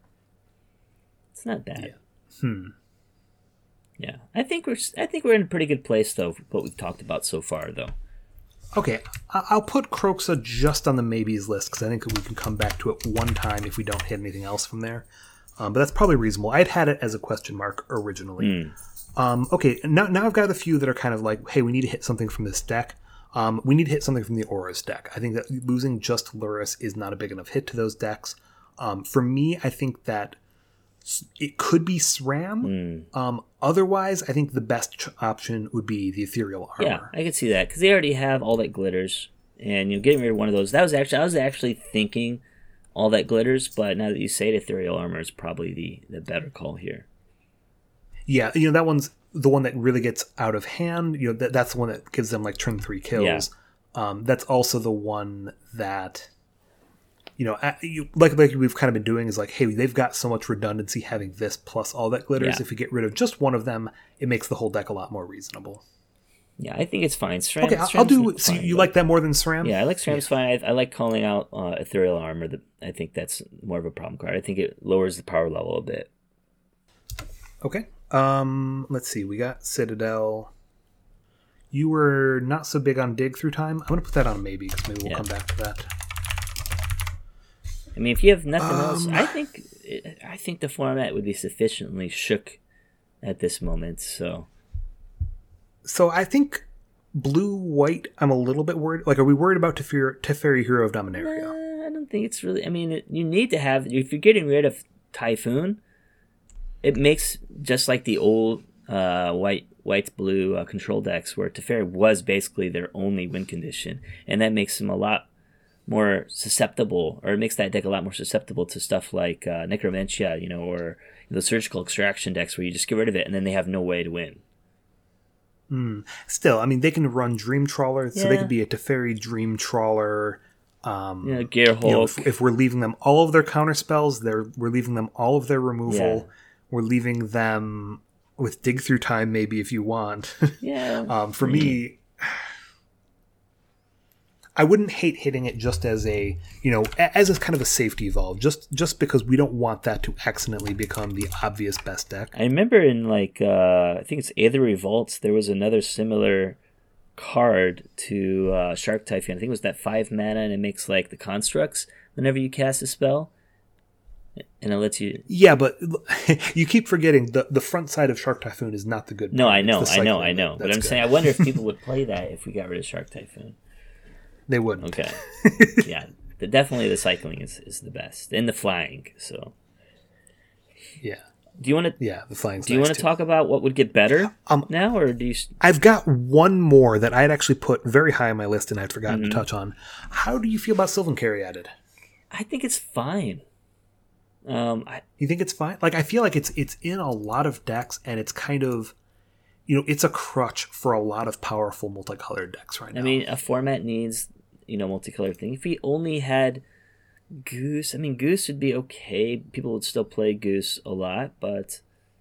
it's not bad. Yeah. Hmm. Yeah, I think we're I think we're in a pretty good place though. For what we've talked about so far, though. Okay, I'll put Kroxa just on the maybes list because I think we can come back to it one time if we don't hit anything else from there. Um, but that's probably reasonable. I'd had it as a question mark originally. Mm. Um, okay, now now I've got a few that are kind of like, hey, we need to hit something from this deck. Um, we need to hit something from the Auras deck. I think that losing just Lurrus is not a big enough hit to those decks. Um, for me, I think that it could be SRAM. Mm. Um, otherwise, I think the best ch- option would be the Ethereal Armor. Yeah, I could see that because they already have All That Glitters, and you know, getting rid of one of those. That was actually I was actually thinking All That Glitters, but now that you say it, Ethereal Armor is probably the, the better call here. Yeah, you know that one's the one that really gets out of hand. You know that that's the one that gives them like turn three kills. Yeah. Um, that's also the one that. You know, you, like like we've kind of been doing is like, hey, they've got so much redundancy having this plus All That Glitters. Yeah. If you get rid of just one of them, it makes the whole deck a lot more reasonable. Yeah, I think it's fine. SRAM, okay, I'll, I'll do. So fine, you but, like that more than SRAM? Yeah, I like SRAM's yeah. fine. I, I like calling out uh, Ethereal Armor. That I think that's more of a problem card. I think it lowers the power level a bit. Okay. Um. Let's see. We got Citadel. You were not so big on Dig Through Time. I'm going to put that on a maybe because maybe we'll yeah. come back to that. I mean, if you have nothing um, else, I think I think the format would be sufficiently shook at this moment. So, so I think blue white. I'm a little bit worried. Like, are we worried about Teferi, Teferi Hero of Dominaria? Nah, I don't think it's really. I mean, it, you need to have if you're getting rid of Typhoon, it makes just like the old uh, white white blue uh, control decks where Teferi was basically their only win condition, and that makes them a lot more susceptible, or it makes that deck a lot more susceptible to stuff like uh, Necromentia, you know, or the Surgical Extraction decks where you just get rid of it and then they have no way to win. Mm. Still, I mean, they can run Dream Trawler, so yeah. they could be a Teferi Dream Trawler. Um, yeah, Gearhulk. You know, if, if we're leaving them all of their counter spells, they're, we're leaving them all of their removal. Yeah. We're leaving them with Dig Through Time, maybe, if you want. Yeah. um, for mm. me... I wouldn't hate hitting it just as a, you know, as a kind of a safety valve, just just because we don't want that to accidentally become the obvious best deck. I remember in like, uh, I think it's Aether Revolts, there was another similar card to uh, Shark Typhoon. I think it was that five mana and it makes like the constructs whenever you cast a spell. and it lets you. Yeah, but you keep forgetting the the front side of Shark Typhoon is not the good. No, part. I know, It's the I know, cycling I know. that- But I'm that's saying, good. I wonder if people would play that if we got rid of Shark Typhoon. They wouldn't. Okay. Yeah, the, definitely the cycling is, is the best, and the flying. So, Yeah, do you want to? yeah. The flying. Do you want to talk about what would get better Um, now, or do you? I've got one more that I had actually put very high on my list and I'd forgotten Mm-hmm. to touch on. How do you feel about Sylvan Caryatid? I think it's fine. Um, I, You think it's fine? Like I feel like it's it's in a lot of decks and it's kind of, you know, it's a crutch for a lot of powerful multicolored decks right now. I mean, a format needs, you know, multicolored thing. If we only had Goose, I mean, Goose would be okay. People would still play Goose a lot, but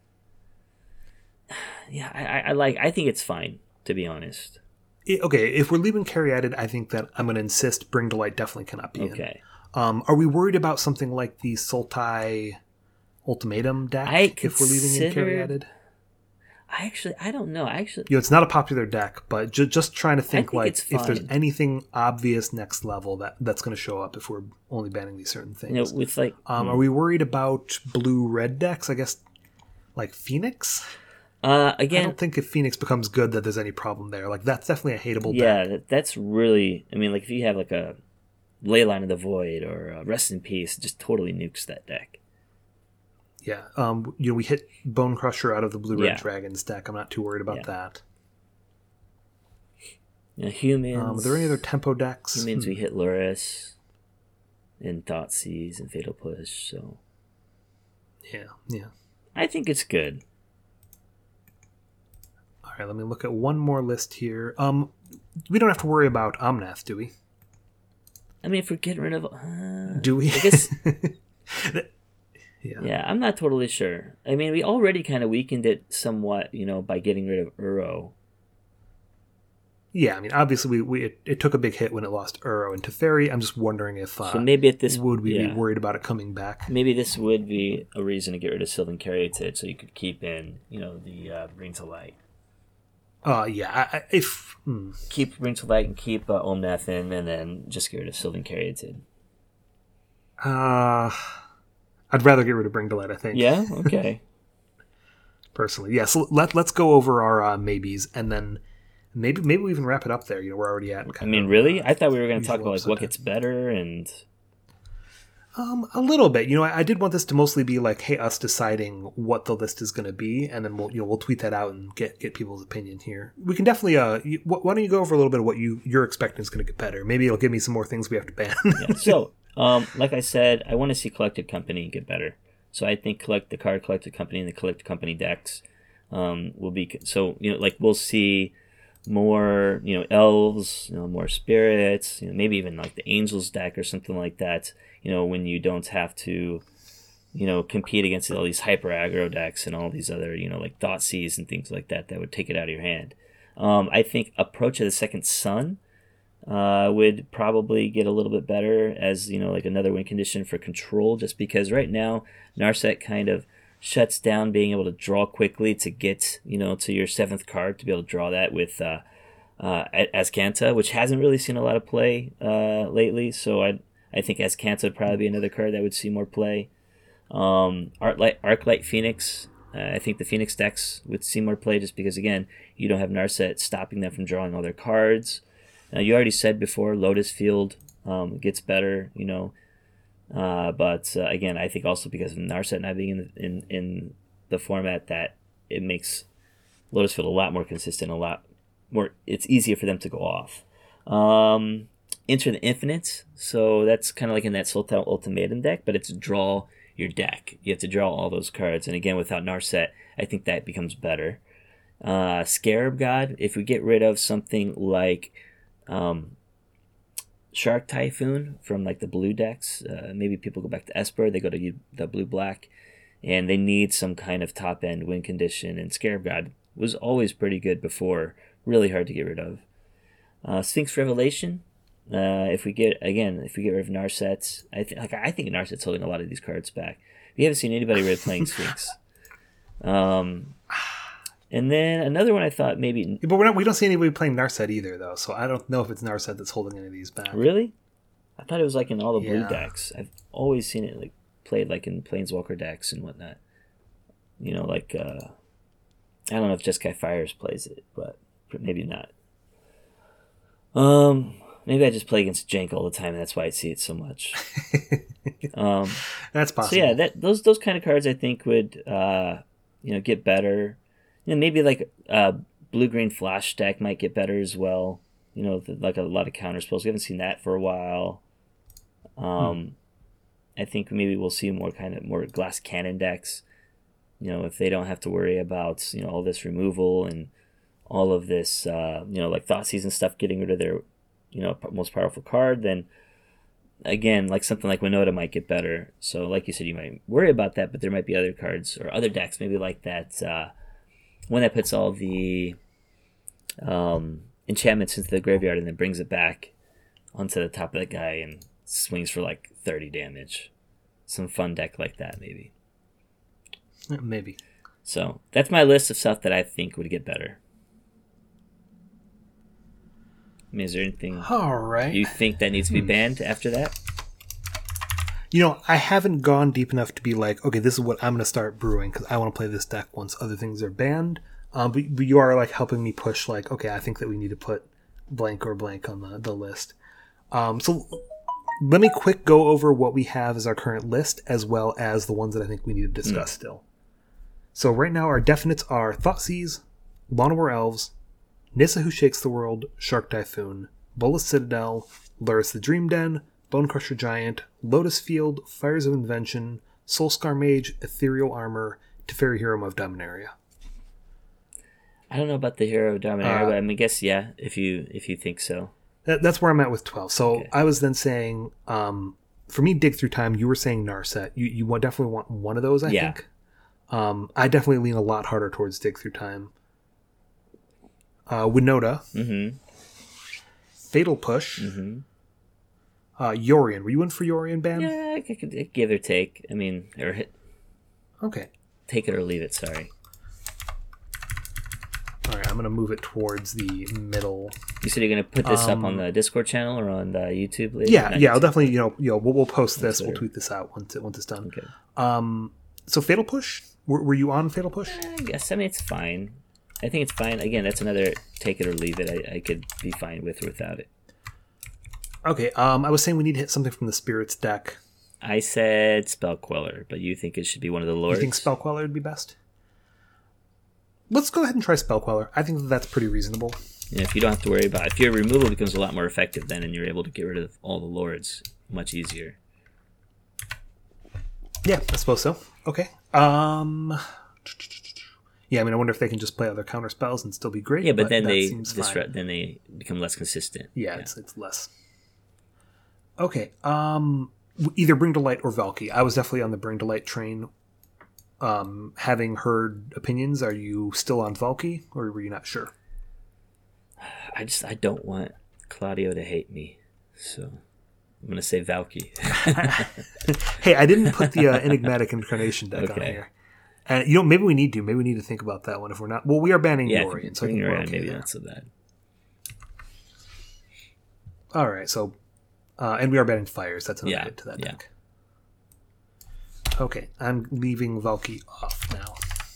yeah, I, I, I like. I think it's fine, to be honest. It- okay, if we're leaving Caryatid, I think that I'm going to insist Bring to Light definitely cannot be in. Okay, Um, are we worried about something like the Sultai Ultimatum deck I if we're leaving in considered- Caryatid? I actually, I don't know. I actually, You know, it's not a popular deck, but ju- just trying to think, think like it's if there's fine. anything obvious next level that that's going to show up if we're only banning these certain things. you know, with like, um, Are we worried about blue red decks? I guess like Phoenix. uh, I again, don't think if Phoenix becomes good that there's any problem there. Like that's definitely a hateable yeah, deck. that, that's really. I mean, like if you have like a Leyline of the Void or a Rest in Peace, it just totally nukes that deck. Yeah. Um, you know, we hit Bone Crusher out of the blue red Yeah. dragons deck. I'm not too worried about Yeah. that. You know, humans. Um, are there any other tempo decks? Humans, Hmm. we hit Luris and Thoughtseize and Fatal Push, so Yeah, yeah. I think it's good. All right, let me look at one more list here. Um, we don't have to worry about Omnath, do we? I mean, if we're getting rid of, uh, Do we? I guess, yeah. yeah, I'm not totally sure. I mean, we already kind of weakened it somewhat, you know, by getting rid of Uro. Yeah, I mean, obviously, we, we it, it took a big hit when it lost Uro and Teferi. I'm just wondering if uh, So maybe at this would we yeah, be worried about it coming back? maybe this would be a reason to get rid of Sylvan Caryatid, so you could keep in, you know, the uh, Bring to Light. Uh, yeah. I, I, if hmm. Keep Bring to Light and keep uh, Omnath in, and then just get rid of Sylvan Caryatid. uh, I'd rather get rid of Bring to Light. I think. Yeah. Okay. Personally, yeah. So let let's go over our uh, maybes, and then maybe maybe we even wrap it up there. You know, we're already at. I Kind mean, of, really? uh, I thought we were going to talk usual about like what episode gets better and. Um, a little bit. You know, I, I did want this to mostly be like, hey, us deciding what the list is going to be, and then we'll you know we'll tweet that out and get get people's opinion here. We can definitely. Uh, you, wh- why don't you go over a little bit of what you you're expecting is going to get better? Maybe it'll give me some more things we have to ban. Yeah. So, um, like I said, I want to see Collected Company get better. So I think collect the card Collected Company and the Collected Company decks um, will be so you know like we'll see more you know elves, you know more spirits, you know maybe even like the angels deck or something like that. You know when you don't have to, you know, compete against all these hyper aggro decks and all these other you know like Thoughtseize and things like that that would take it out of your hand. Um, I think Approach of the Second Sun uh, would probably get a little bit better as you know like another win condition for control, just because right now Narset kind of shuts down being able to draw quickly to get you know to your seventh card to be able to draw that with uh, uh, Azcanta, which hasn't really seen a lot of play uh, lately. So I I think Azcanta would probably be another card that would see more play. Um, Arclight Arclight Phoenix. Uh, I think the Phoenix decks would see more play just because again you don't have Narset stopping them from drawing all their cards. Now you already said before Lotus Field um, gets better, you know. Uh, but uh, again, I think also because of Narset not being in the, in in the format that it makes Lotus Field a lot more consistent, a lot more. It's easier for them to go off. Um, Enter the Infinite, so that's kind of like in that Sultan Ultimatum deck, but it's draw your deck. You have to draw all those cards, and again, without Narset, I think that becomes better. Uh, Scarab God, if we get rid of something like um, Shark Typhoon from like the blue decks. Uh, maybe people go back to Esper, they go to the blue black, and they need some kind of top end win condition. And Scarab God was always pretty good before, really hard to get rid of. Uh, Sphinx Revelation. Uh, if we get again, if we get rid of Narsets, I think like I think Narset's holding a lot of these cards back. We haven't seen anybody really playing Sphinx. Um, and then another one I thought maybe. But we're not. We don't see anybody playing Narset either, though. So I don't know if it's Narset that's holding any of these back. Really? I thought it was like in all the blue Yeah. decks. I've always seen it like played like in Planeswalker decks and whatnot. You know, like uh, I don't know if Jeskai Fires plays it, but maybe not. Um, maybe I just play against Jank all the time, and that's why I see it so much. um, that's possible. So yeah, that those those kind of cards I think would uh, you know get better. You know, maybe like uh, blue green flash deck might get better as well. You know, like a lot of counter spells. We haven't seen that for a while. Um, hmm. I think maybe we'll see more kind of more glass cannon decks. You know, if they don't have to worry about, you know, all this removal and all of this, uh, you know, like Thoughtseize and stuff getting rid of their, you know, most powerful card, then again, like something like Winota might get better. So like you said, you might worry about that, but there might be other cards or other decks, maybe like that uh, one that puts all the um, enchantments into the graveyard and then brings it back onto the top of that guy and swings for like thirty damage. Some fun deck like that, maybe. Maybe. So that's my list of stuff that I think would get better. I mean, is there anything All right. you think that needs to be banned after that? You know, I haven't gone deep enough to be like, okay, this is what I'm going to start brewing because I want to play this deck once other things are banned. Um, but, but you are like helping me push like, okay, I think that we need to put blank or blank on the, the list. Um, so let me quick go over what we have as our current list as well as the ones that I think we need to discuss mm. still. So right now our definites are Thoughtseize, Llanowar Elves, Nissa Who Shakes the World, Shark Typhoon, Bolas Citadel, Lurrus the Dream Den, Bonecrusher Giant, Lotus Field, Fires of Invention, Soulscar Mage, Ethereal Armor, Teferi Hero of Dominaria. I don't know about the Hero of Dominaria, uh, but I mean, I guess yeah, if you if you think so. That, that's where I'm at with twelve. So okay. I was then saying, um, for me, Dig Through Time, you were saying Narset. You you want, definitely want one of those, I yeah. think. Um, I definitely lean a lot harder towards Dig Through Time. Uh, Winota. Mm-hmm. Fatal Push. Mm-hmm. Uh, Yorion. Were you in for Yorion ban? Yeah, I could give or take. I mean, or hit. Okay. Take it or leave it, sorry. All right, I'm going to move it towards the middle. You said you're going to put this um, up on the Discord channel or on the YouTube later? Yeah, Not yeah, YouTube. I'll definitely, you know, you know we'll, we'll post this, we'll tweet this out once, it, once it's done. Okay. Um, so Fatal Push, were, were you on Fatal Push? I guess, I mean, it's fine. I think it's fine. Again, that's another take it or leave it. I, I could be fine with or without it. Okay, um, I was saying we need to hit something from the Spirits deck. I said Spell Queller, but you think it should be one of the lords? You think Spell Queller would be best? Let's go ahead and try Spell Queller. I think that that's pretty reasonable. Yeah, if you don't have to worry about it. If your removal becomes a lot more effective then and you're able to get rid of all the lords much easier. Yeah, I suppose so. Okay. Um... Yeah, I mean, I wonder if they can just play other counter spells and still be great. Yeah, but, but then they disrupt, then they become less consistent. Yeah, yeah. It's, it's less. Okay, um, either Bring to Light or Valki. I was definitely on the Bring to Light train. Um, having heard opinions, are you still on Valki, or were you not sure? I just I don't want Claudio to hate me, so I'm gonna say Valki. Hey, I didn't put the uh, Enigmatic Incarnation deck okay. on here. And, you know, maybe we need to. Maybe we need to think about that one if we're not... Well, we are banning yeah, Yorion, so I think we're okay maybe there. Not so bad. All right, so... Uh, and we are banning Fires. That's another yeah, hit to that yeah. deck. Okay, I'm leaving Valki off now.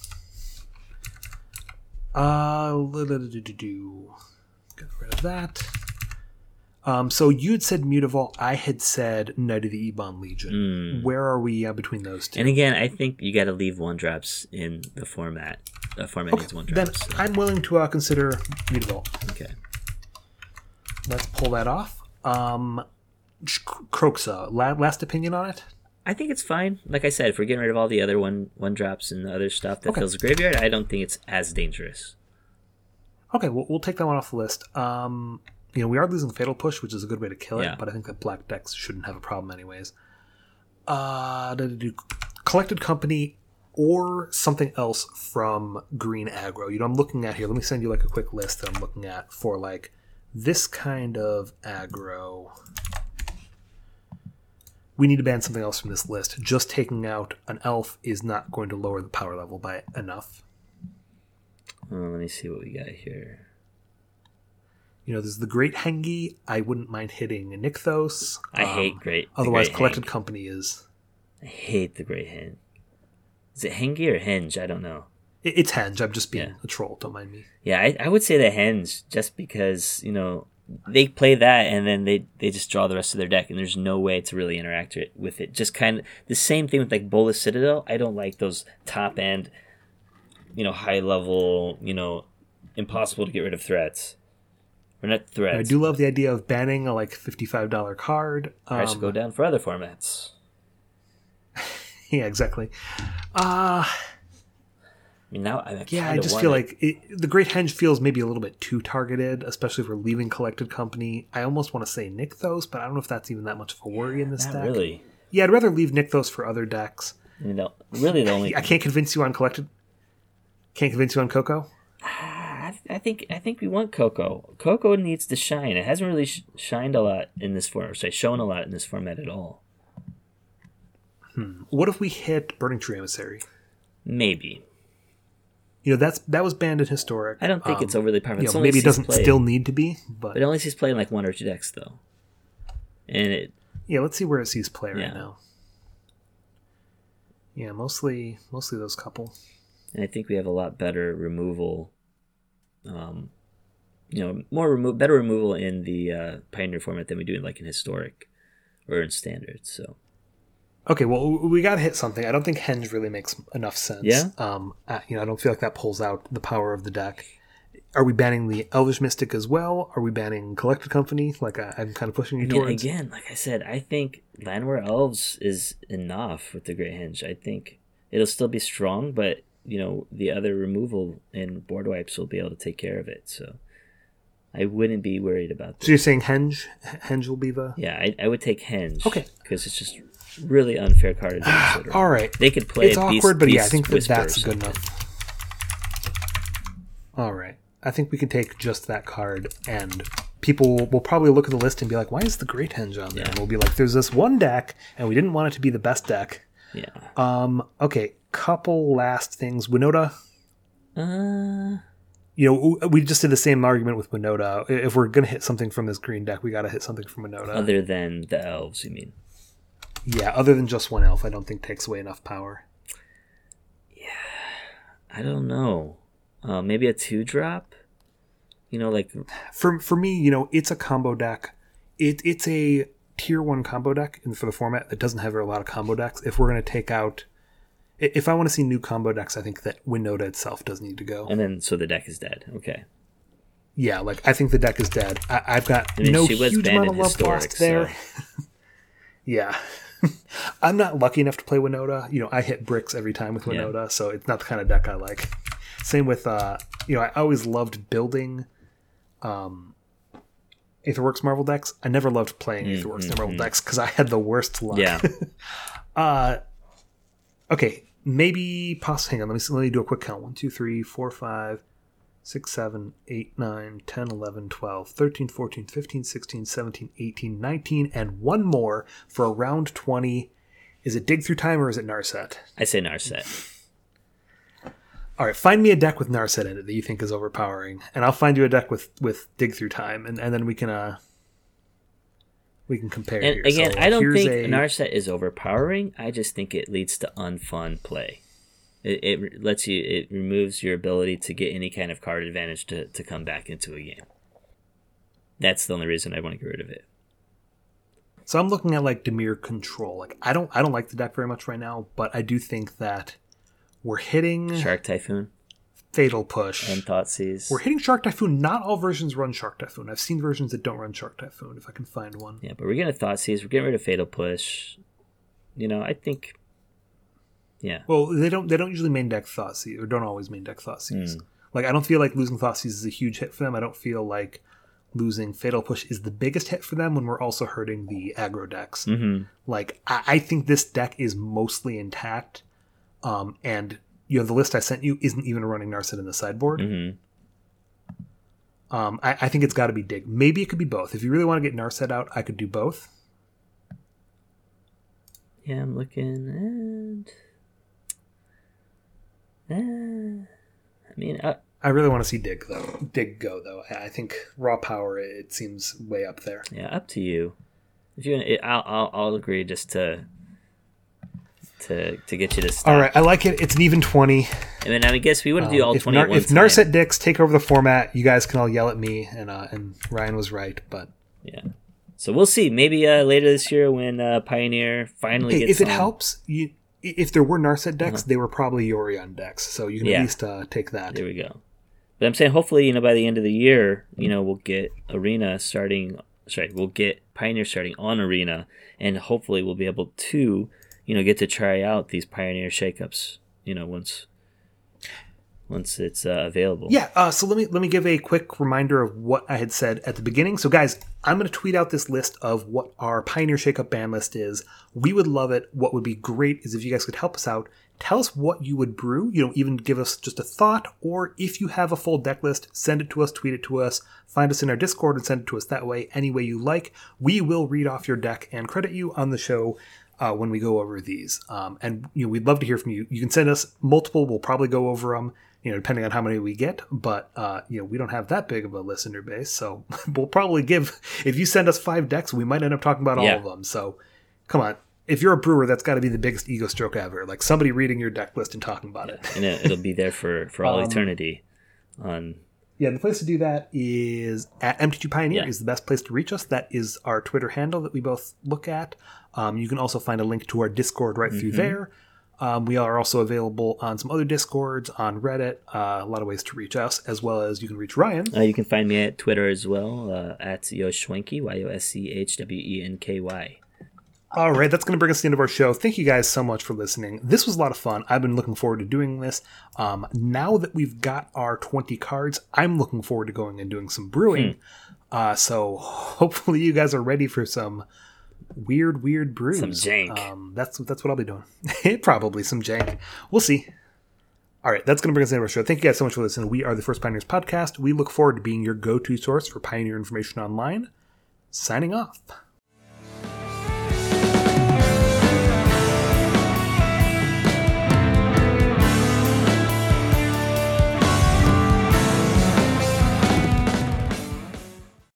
Uh, do Get rid of that. Um, so you had said Mutavault. I had said Knight of the Ebon Legion. Mm. Where are we uh, between those two? And again, I think you got to leave one drops in the format. The format okay, needs one drops. Then so. I'm willing to uh, consider Mutavault. Okay. Let's pull that off. Um, Kroxa, last opinion on it? I think it's fine. Like I said, if we're getting rid of all the other one one drops and the other stuff that okay. fills the graveyard, I don't think it's as dangerous. Okay, well, we'll take that one off the list. Um, you know, we are losing Fatal Push, which is a good way to kill it, yeah. but I think that black decks shouldn't have a problem anyways. Uh, Collected Company or something else from Green Aggro. You know, I'm looking at here. Let me send you like a quick list that I'm looking at for like this kind of aggro. We need to ban something else from this list. Just taking out an elf is not going to lower the power level by enough. Well, let me see what we got here. You know, there's the Great Hengi. I wouldn't mind hitting Nykthos. I um, hate Great. Otherwise, great Collected Hang. Company is I hate the Great Henge. Is it Henge or Henge? I don't know. It, it's Henge. I'm just being Yeah. a troll. Don't mind me. Yeah, I, I would say the Henge just because, you know, they play that and then they, they just draw the rest of their deck and there's no way to really interact it, with it. Just kind of the same thing with like Bolas Citadel. I don't like those top end, you know, high level, you know, impossible to get rid of threats. Or not threats. I do love the idea of banning a like fifty-five dollars card. Price Um, will go down for other formats. yeah, exactly. Uh, I mean, now I yeah, I kinda just want feel it. like it, the Great Henge feels maybe a little bit too targeted, especially if we're leaving Collected Company. I almost want to say Nykthos, but I don't know if that's even that much of a worry in this Not deck. really. Yeah, I'd rather leave Nykthos for other decks. You know, really the only. I can't convince you on Collected. Can't convince you on Coco. I, I think I think we want Coco. Coco needs to shine. It hasn't really sh- shined a lot in this format. Sorry, shown a lot in this format at all. What if we hit Burning Tree Emissary? Maybe. You know, that's that was banned in Historic. I don't think Um, it's overly powerful. You It's know, only maybe it sees doesn't play. still need to be, but But it only sees play in like one or two decks though. And it yeah, let's see where it sees play right Yeah. now. Yeah, mostly mostly those couple. and I think we have a lot better removal. Um, you know, more remo- better removal in the uh, Pioneer format than we do in like in Historic or in Standard. So Okay, well, we got to hit something. I don't think Henge really makes enough sense. Yeah? Um, uh, you know, I don't feel like that pulls out the power of the deck. Are we banning the Elvish Mystic as well? Are we banning Collected Company? Like I, I'm kind of pushing you I mean, towards. again, like I said, I think Llanowar Elves is enough with the Great Henge. I think it'll still be strong, but you know the other removal and board wipes will be able to take care of it. So I wouldn't be worried about So that. you're saying Henge? Henge will be the. Yeah, I, I would take Henge. Okay. Because it's just really unfair card advantage. All right. They could play It's Beast, awkward, but yeah, I Beast think that Whisper or that's good something. enough. All right. I think we can take just that card, and people will probably look at the list and be like, why is the Great Henge on there? Yeah. And we'll be like, there's this one deck, and we didn't want it to be the best deck. Yeah. Um. Okay, couple last things. Winota. Uh, You know, we just did the same argument with Winota. If we're going to hit something from this green deck, we got to hit something from Winota. other than the elves, you mean? Yeah, other than just one elf, I don't think takes away enough power. I don't know. Uh, maybe a two drop. You know, like For for me, you know, it's a combo deck. It it's a tier one combo deck in, for the format that doesn't have a lot of combo decks. If we're going to take out, i- if I want to see new combo decks, I think that Winota itself does need to go. and then so the deck is dead. Okay. Yeah, like I think the deck is dead. I, I've got I mean, no she was huge banned amount in of love Historic, lost there. so- Yeah. I'm not lucky enough to play Winota. You know, I hit bricks every time with Yeah. Winota, so it's not the kind of deck I like. Same with, uh, you know, I always loved building um, Aetherworks Marvel decks. I never loved playing Aetherworks Marvel decks because I had the worst luck. Yeah. uh, okay, maybe, poss- hang on, let me, let me do a quick count. one, two, three, four, five, six, seven, eight, nine, ten, eleven, twelve, thirteen, fourteen, fifteen, sixteen, seventeen, eighteen, nineteen, and one more for a round twenty. Is it Dig Through Time or is it Narset? I say Narset. All right, find me a deck with Narset in it that you think is overpowering, and I'll find you a deck with, with Dig Through Time, and, and then we can uh we can compare. And here. again, So I don't here's think a- Narset is overpowering. I just think it leads to unfun play. It, it re- lets you. It removes your ability to get any kind of card advantage to, to come back into a game. That's the only reason I want to get rid of it. So I'm looking at like Dimir Control. Like I don't I don't like the deck very much right now, but I do think that we're hitting Shark Typhoon Fatal Push. and Thoughtseize. We're hitting Shark Typhoon. Not all versions run Shark Typhoon. I've seen versions that don't run Shark Typhoon, if I can find one. Yeah, but we're getting a Thoughtseize. We're getting rid of Fatal Push. You know, I think. Yeah. Well, they don't they don't usually main deck Thoughtseize, or don't always main deck Thoughtseize. Mm. Like I don't feel like losing Thoughtseize is a huge hit for them. I don't feel like losing Fatal Push is the biggest hit for them when we're also hurting the aggro decks. Mm-hmm. Like Like I, I think this deck is mostly intact. Um and you know the list I sent you isn't even running Narset in the sideboard. Mm-hmm. Um, I, I think it's got to be Dig. Maybe it could be both. If you really want to get Narset out, I could do both. Yeah, I'm looking at. Uh, I mean, uh, I really want to see Dig though. Dig go though. I I think raw power. It seems way up there. yeah, up to you. If you, it, I'll, I'll, I'll agree just to to to get you to stop. All right, I like it. It's an even twenty. I mean, I guess we wouldn't um, do all if twenty. Nar- at one if time. Narset dicks take over the format, you guys can all yell at me, and uh, and Ryan was right, but yeah. So we'll see. Maybe uh, later this year when uh, Pioneer finally hey, gets if it on. helps, you if there were Narset decks, uh-huh. they were probably Yorion decks, so you can yeah. at least uh, take that. There we go. But I'm saying hopefully, you know, by the end of the year, you know, we'll get Arena starting. Sorry, we'll get Pioneer starting on Arena, and hopefully we'll be able to, you know, get to try out these Pioneer shakeups. You know, once once it's uh, available. Yeah. Uh, so let me let me give a quick reminder of what I had said at the beginning. So guys, I'm going to tweet out this list of what our Pioneer Shakeup ban list is. We would love it. What would be great is if you guys could help us out. Tell us what you would brew. You know, even give us just a thought, or if you have a full deck list, send it to us, tweet it to us, find us in our Discord and send it to us that way, any way you like. We will read off your deck and credit you on the show uh, when we go over these. Um, and you know, we'd love to hear from you. You can send us multiple. We'll probably go over them, you know, depending on how many we get. But uh, you know, we don't have that big of a listener base, so we'll probably give. If you send us five decks, we might end up talking about yeah. all of them. So come on. If you're a brewer, that's got to be the biggest ego stroke ever. Like somebody reading your deck list and talking about yeah. it. And it'll be there for, for all um, eternity. On Yeah, the place to do that is at M T G Pioneer yeah. is the best place to reach us. That is our Twitter handle that we both look at. Um, you can also find a link to our Discord right mm-hmm. through there. Um, we are also available on some other Discords, on Reddit, uh, a lot of ways to reach us, as well as you can reach Ryan. Uh, you can find me at Twitter as well, uh, at Yoschwenky, Y O S C H W E N K Y. All right, that's going to bring us to the end of our show. Thank you guys so much for listening. This was a lot of fun. I've been looking forward to doing this. Um, now that we've got our twenty cards, I'm looking forward to going and doing some brewing. Hmm. Uh, so hopefully you guys are ready for some weird, weird brews. Some jank. Um, that's, that's what I'll be doing. Probably some jank. We'll see. All right, that's going to bring us to the end of our show. Thank you guys so much for listening. We are the First Pioneers Podcast. We look forward to being your go-to source for Pioneer information online. Signing off.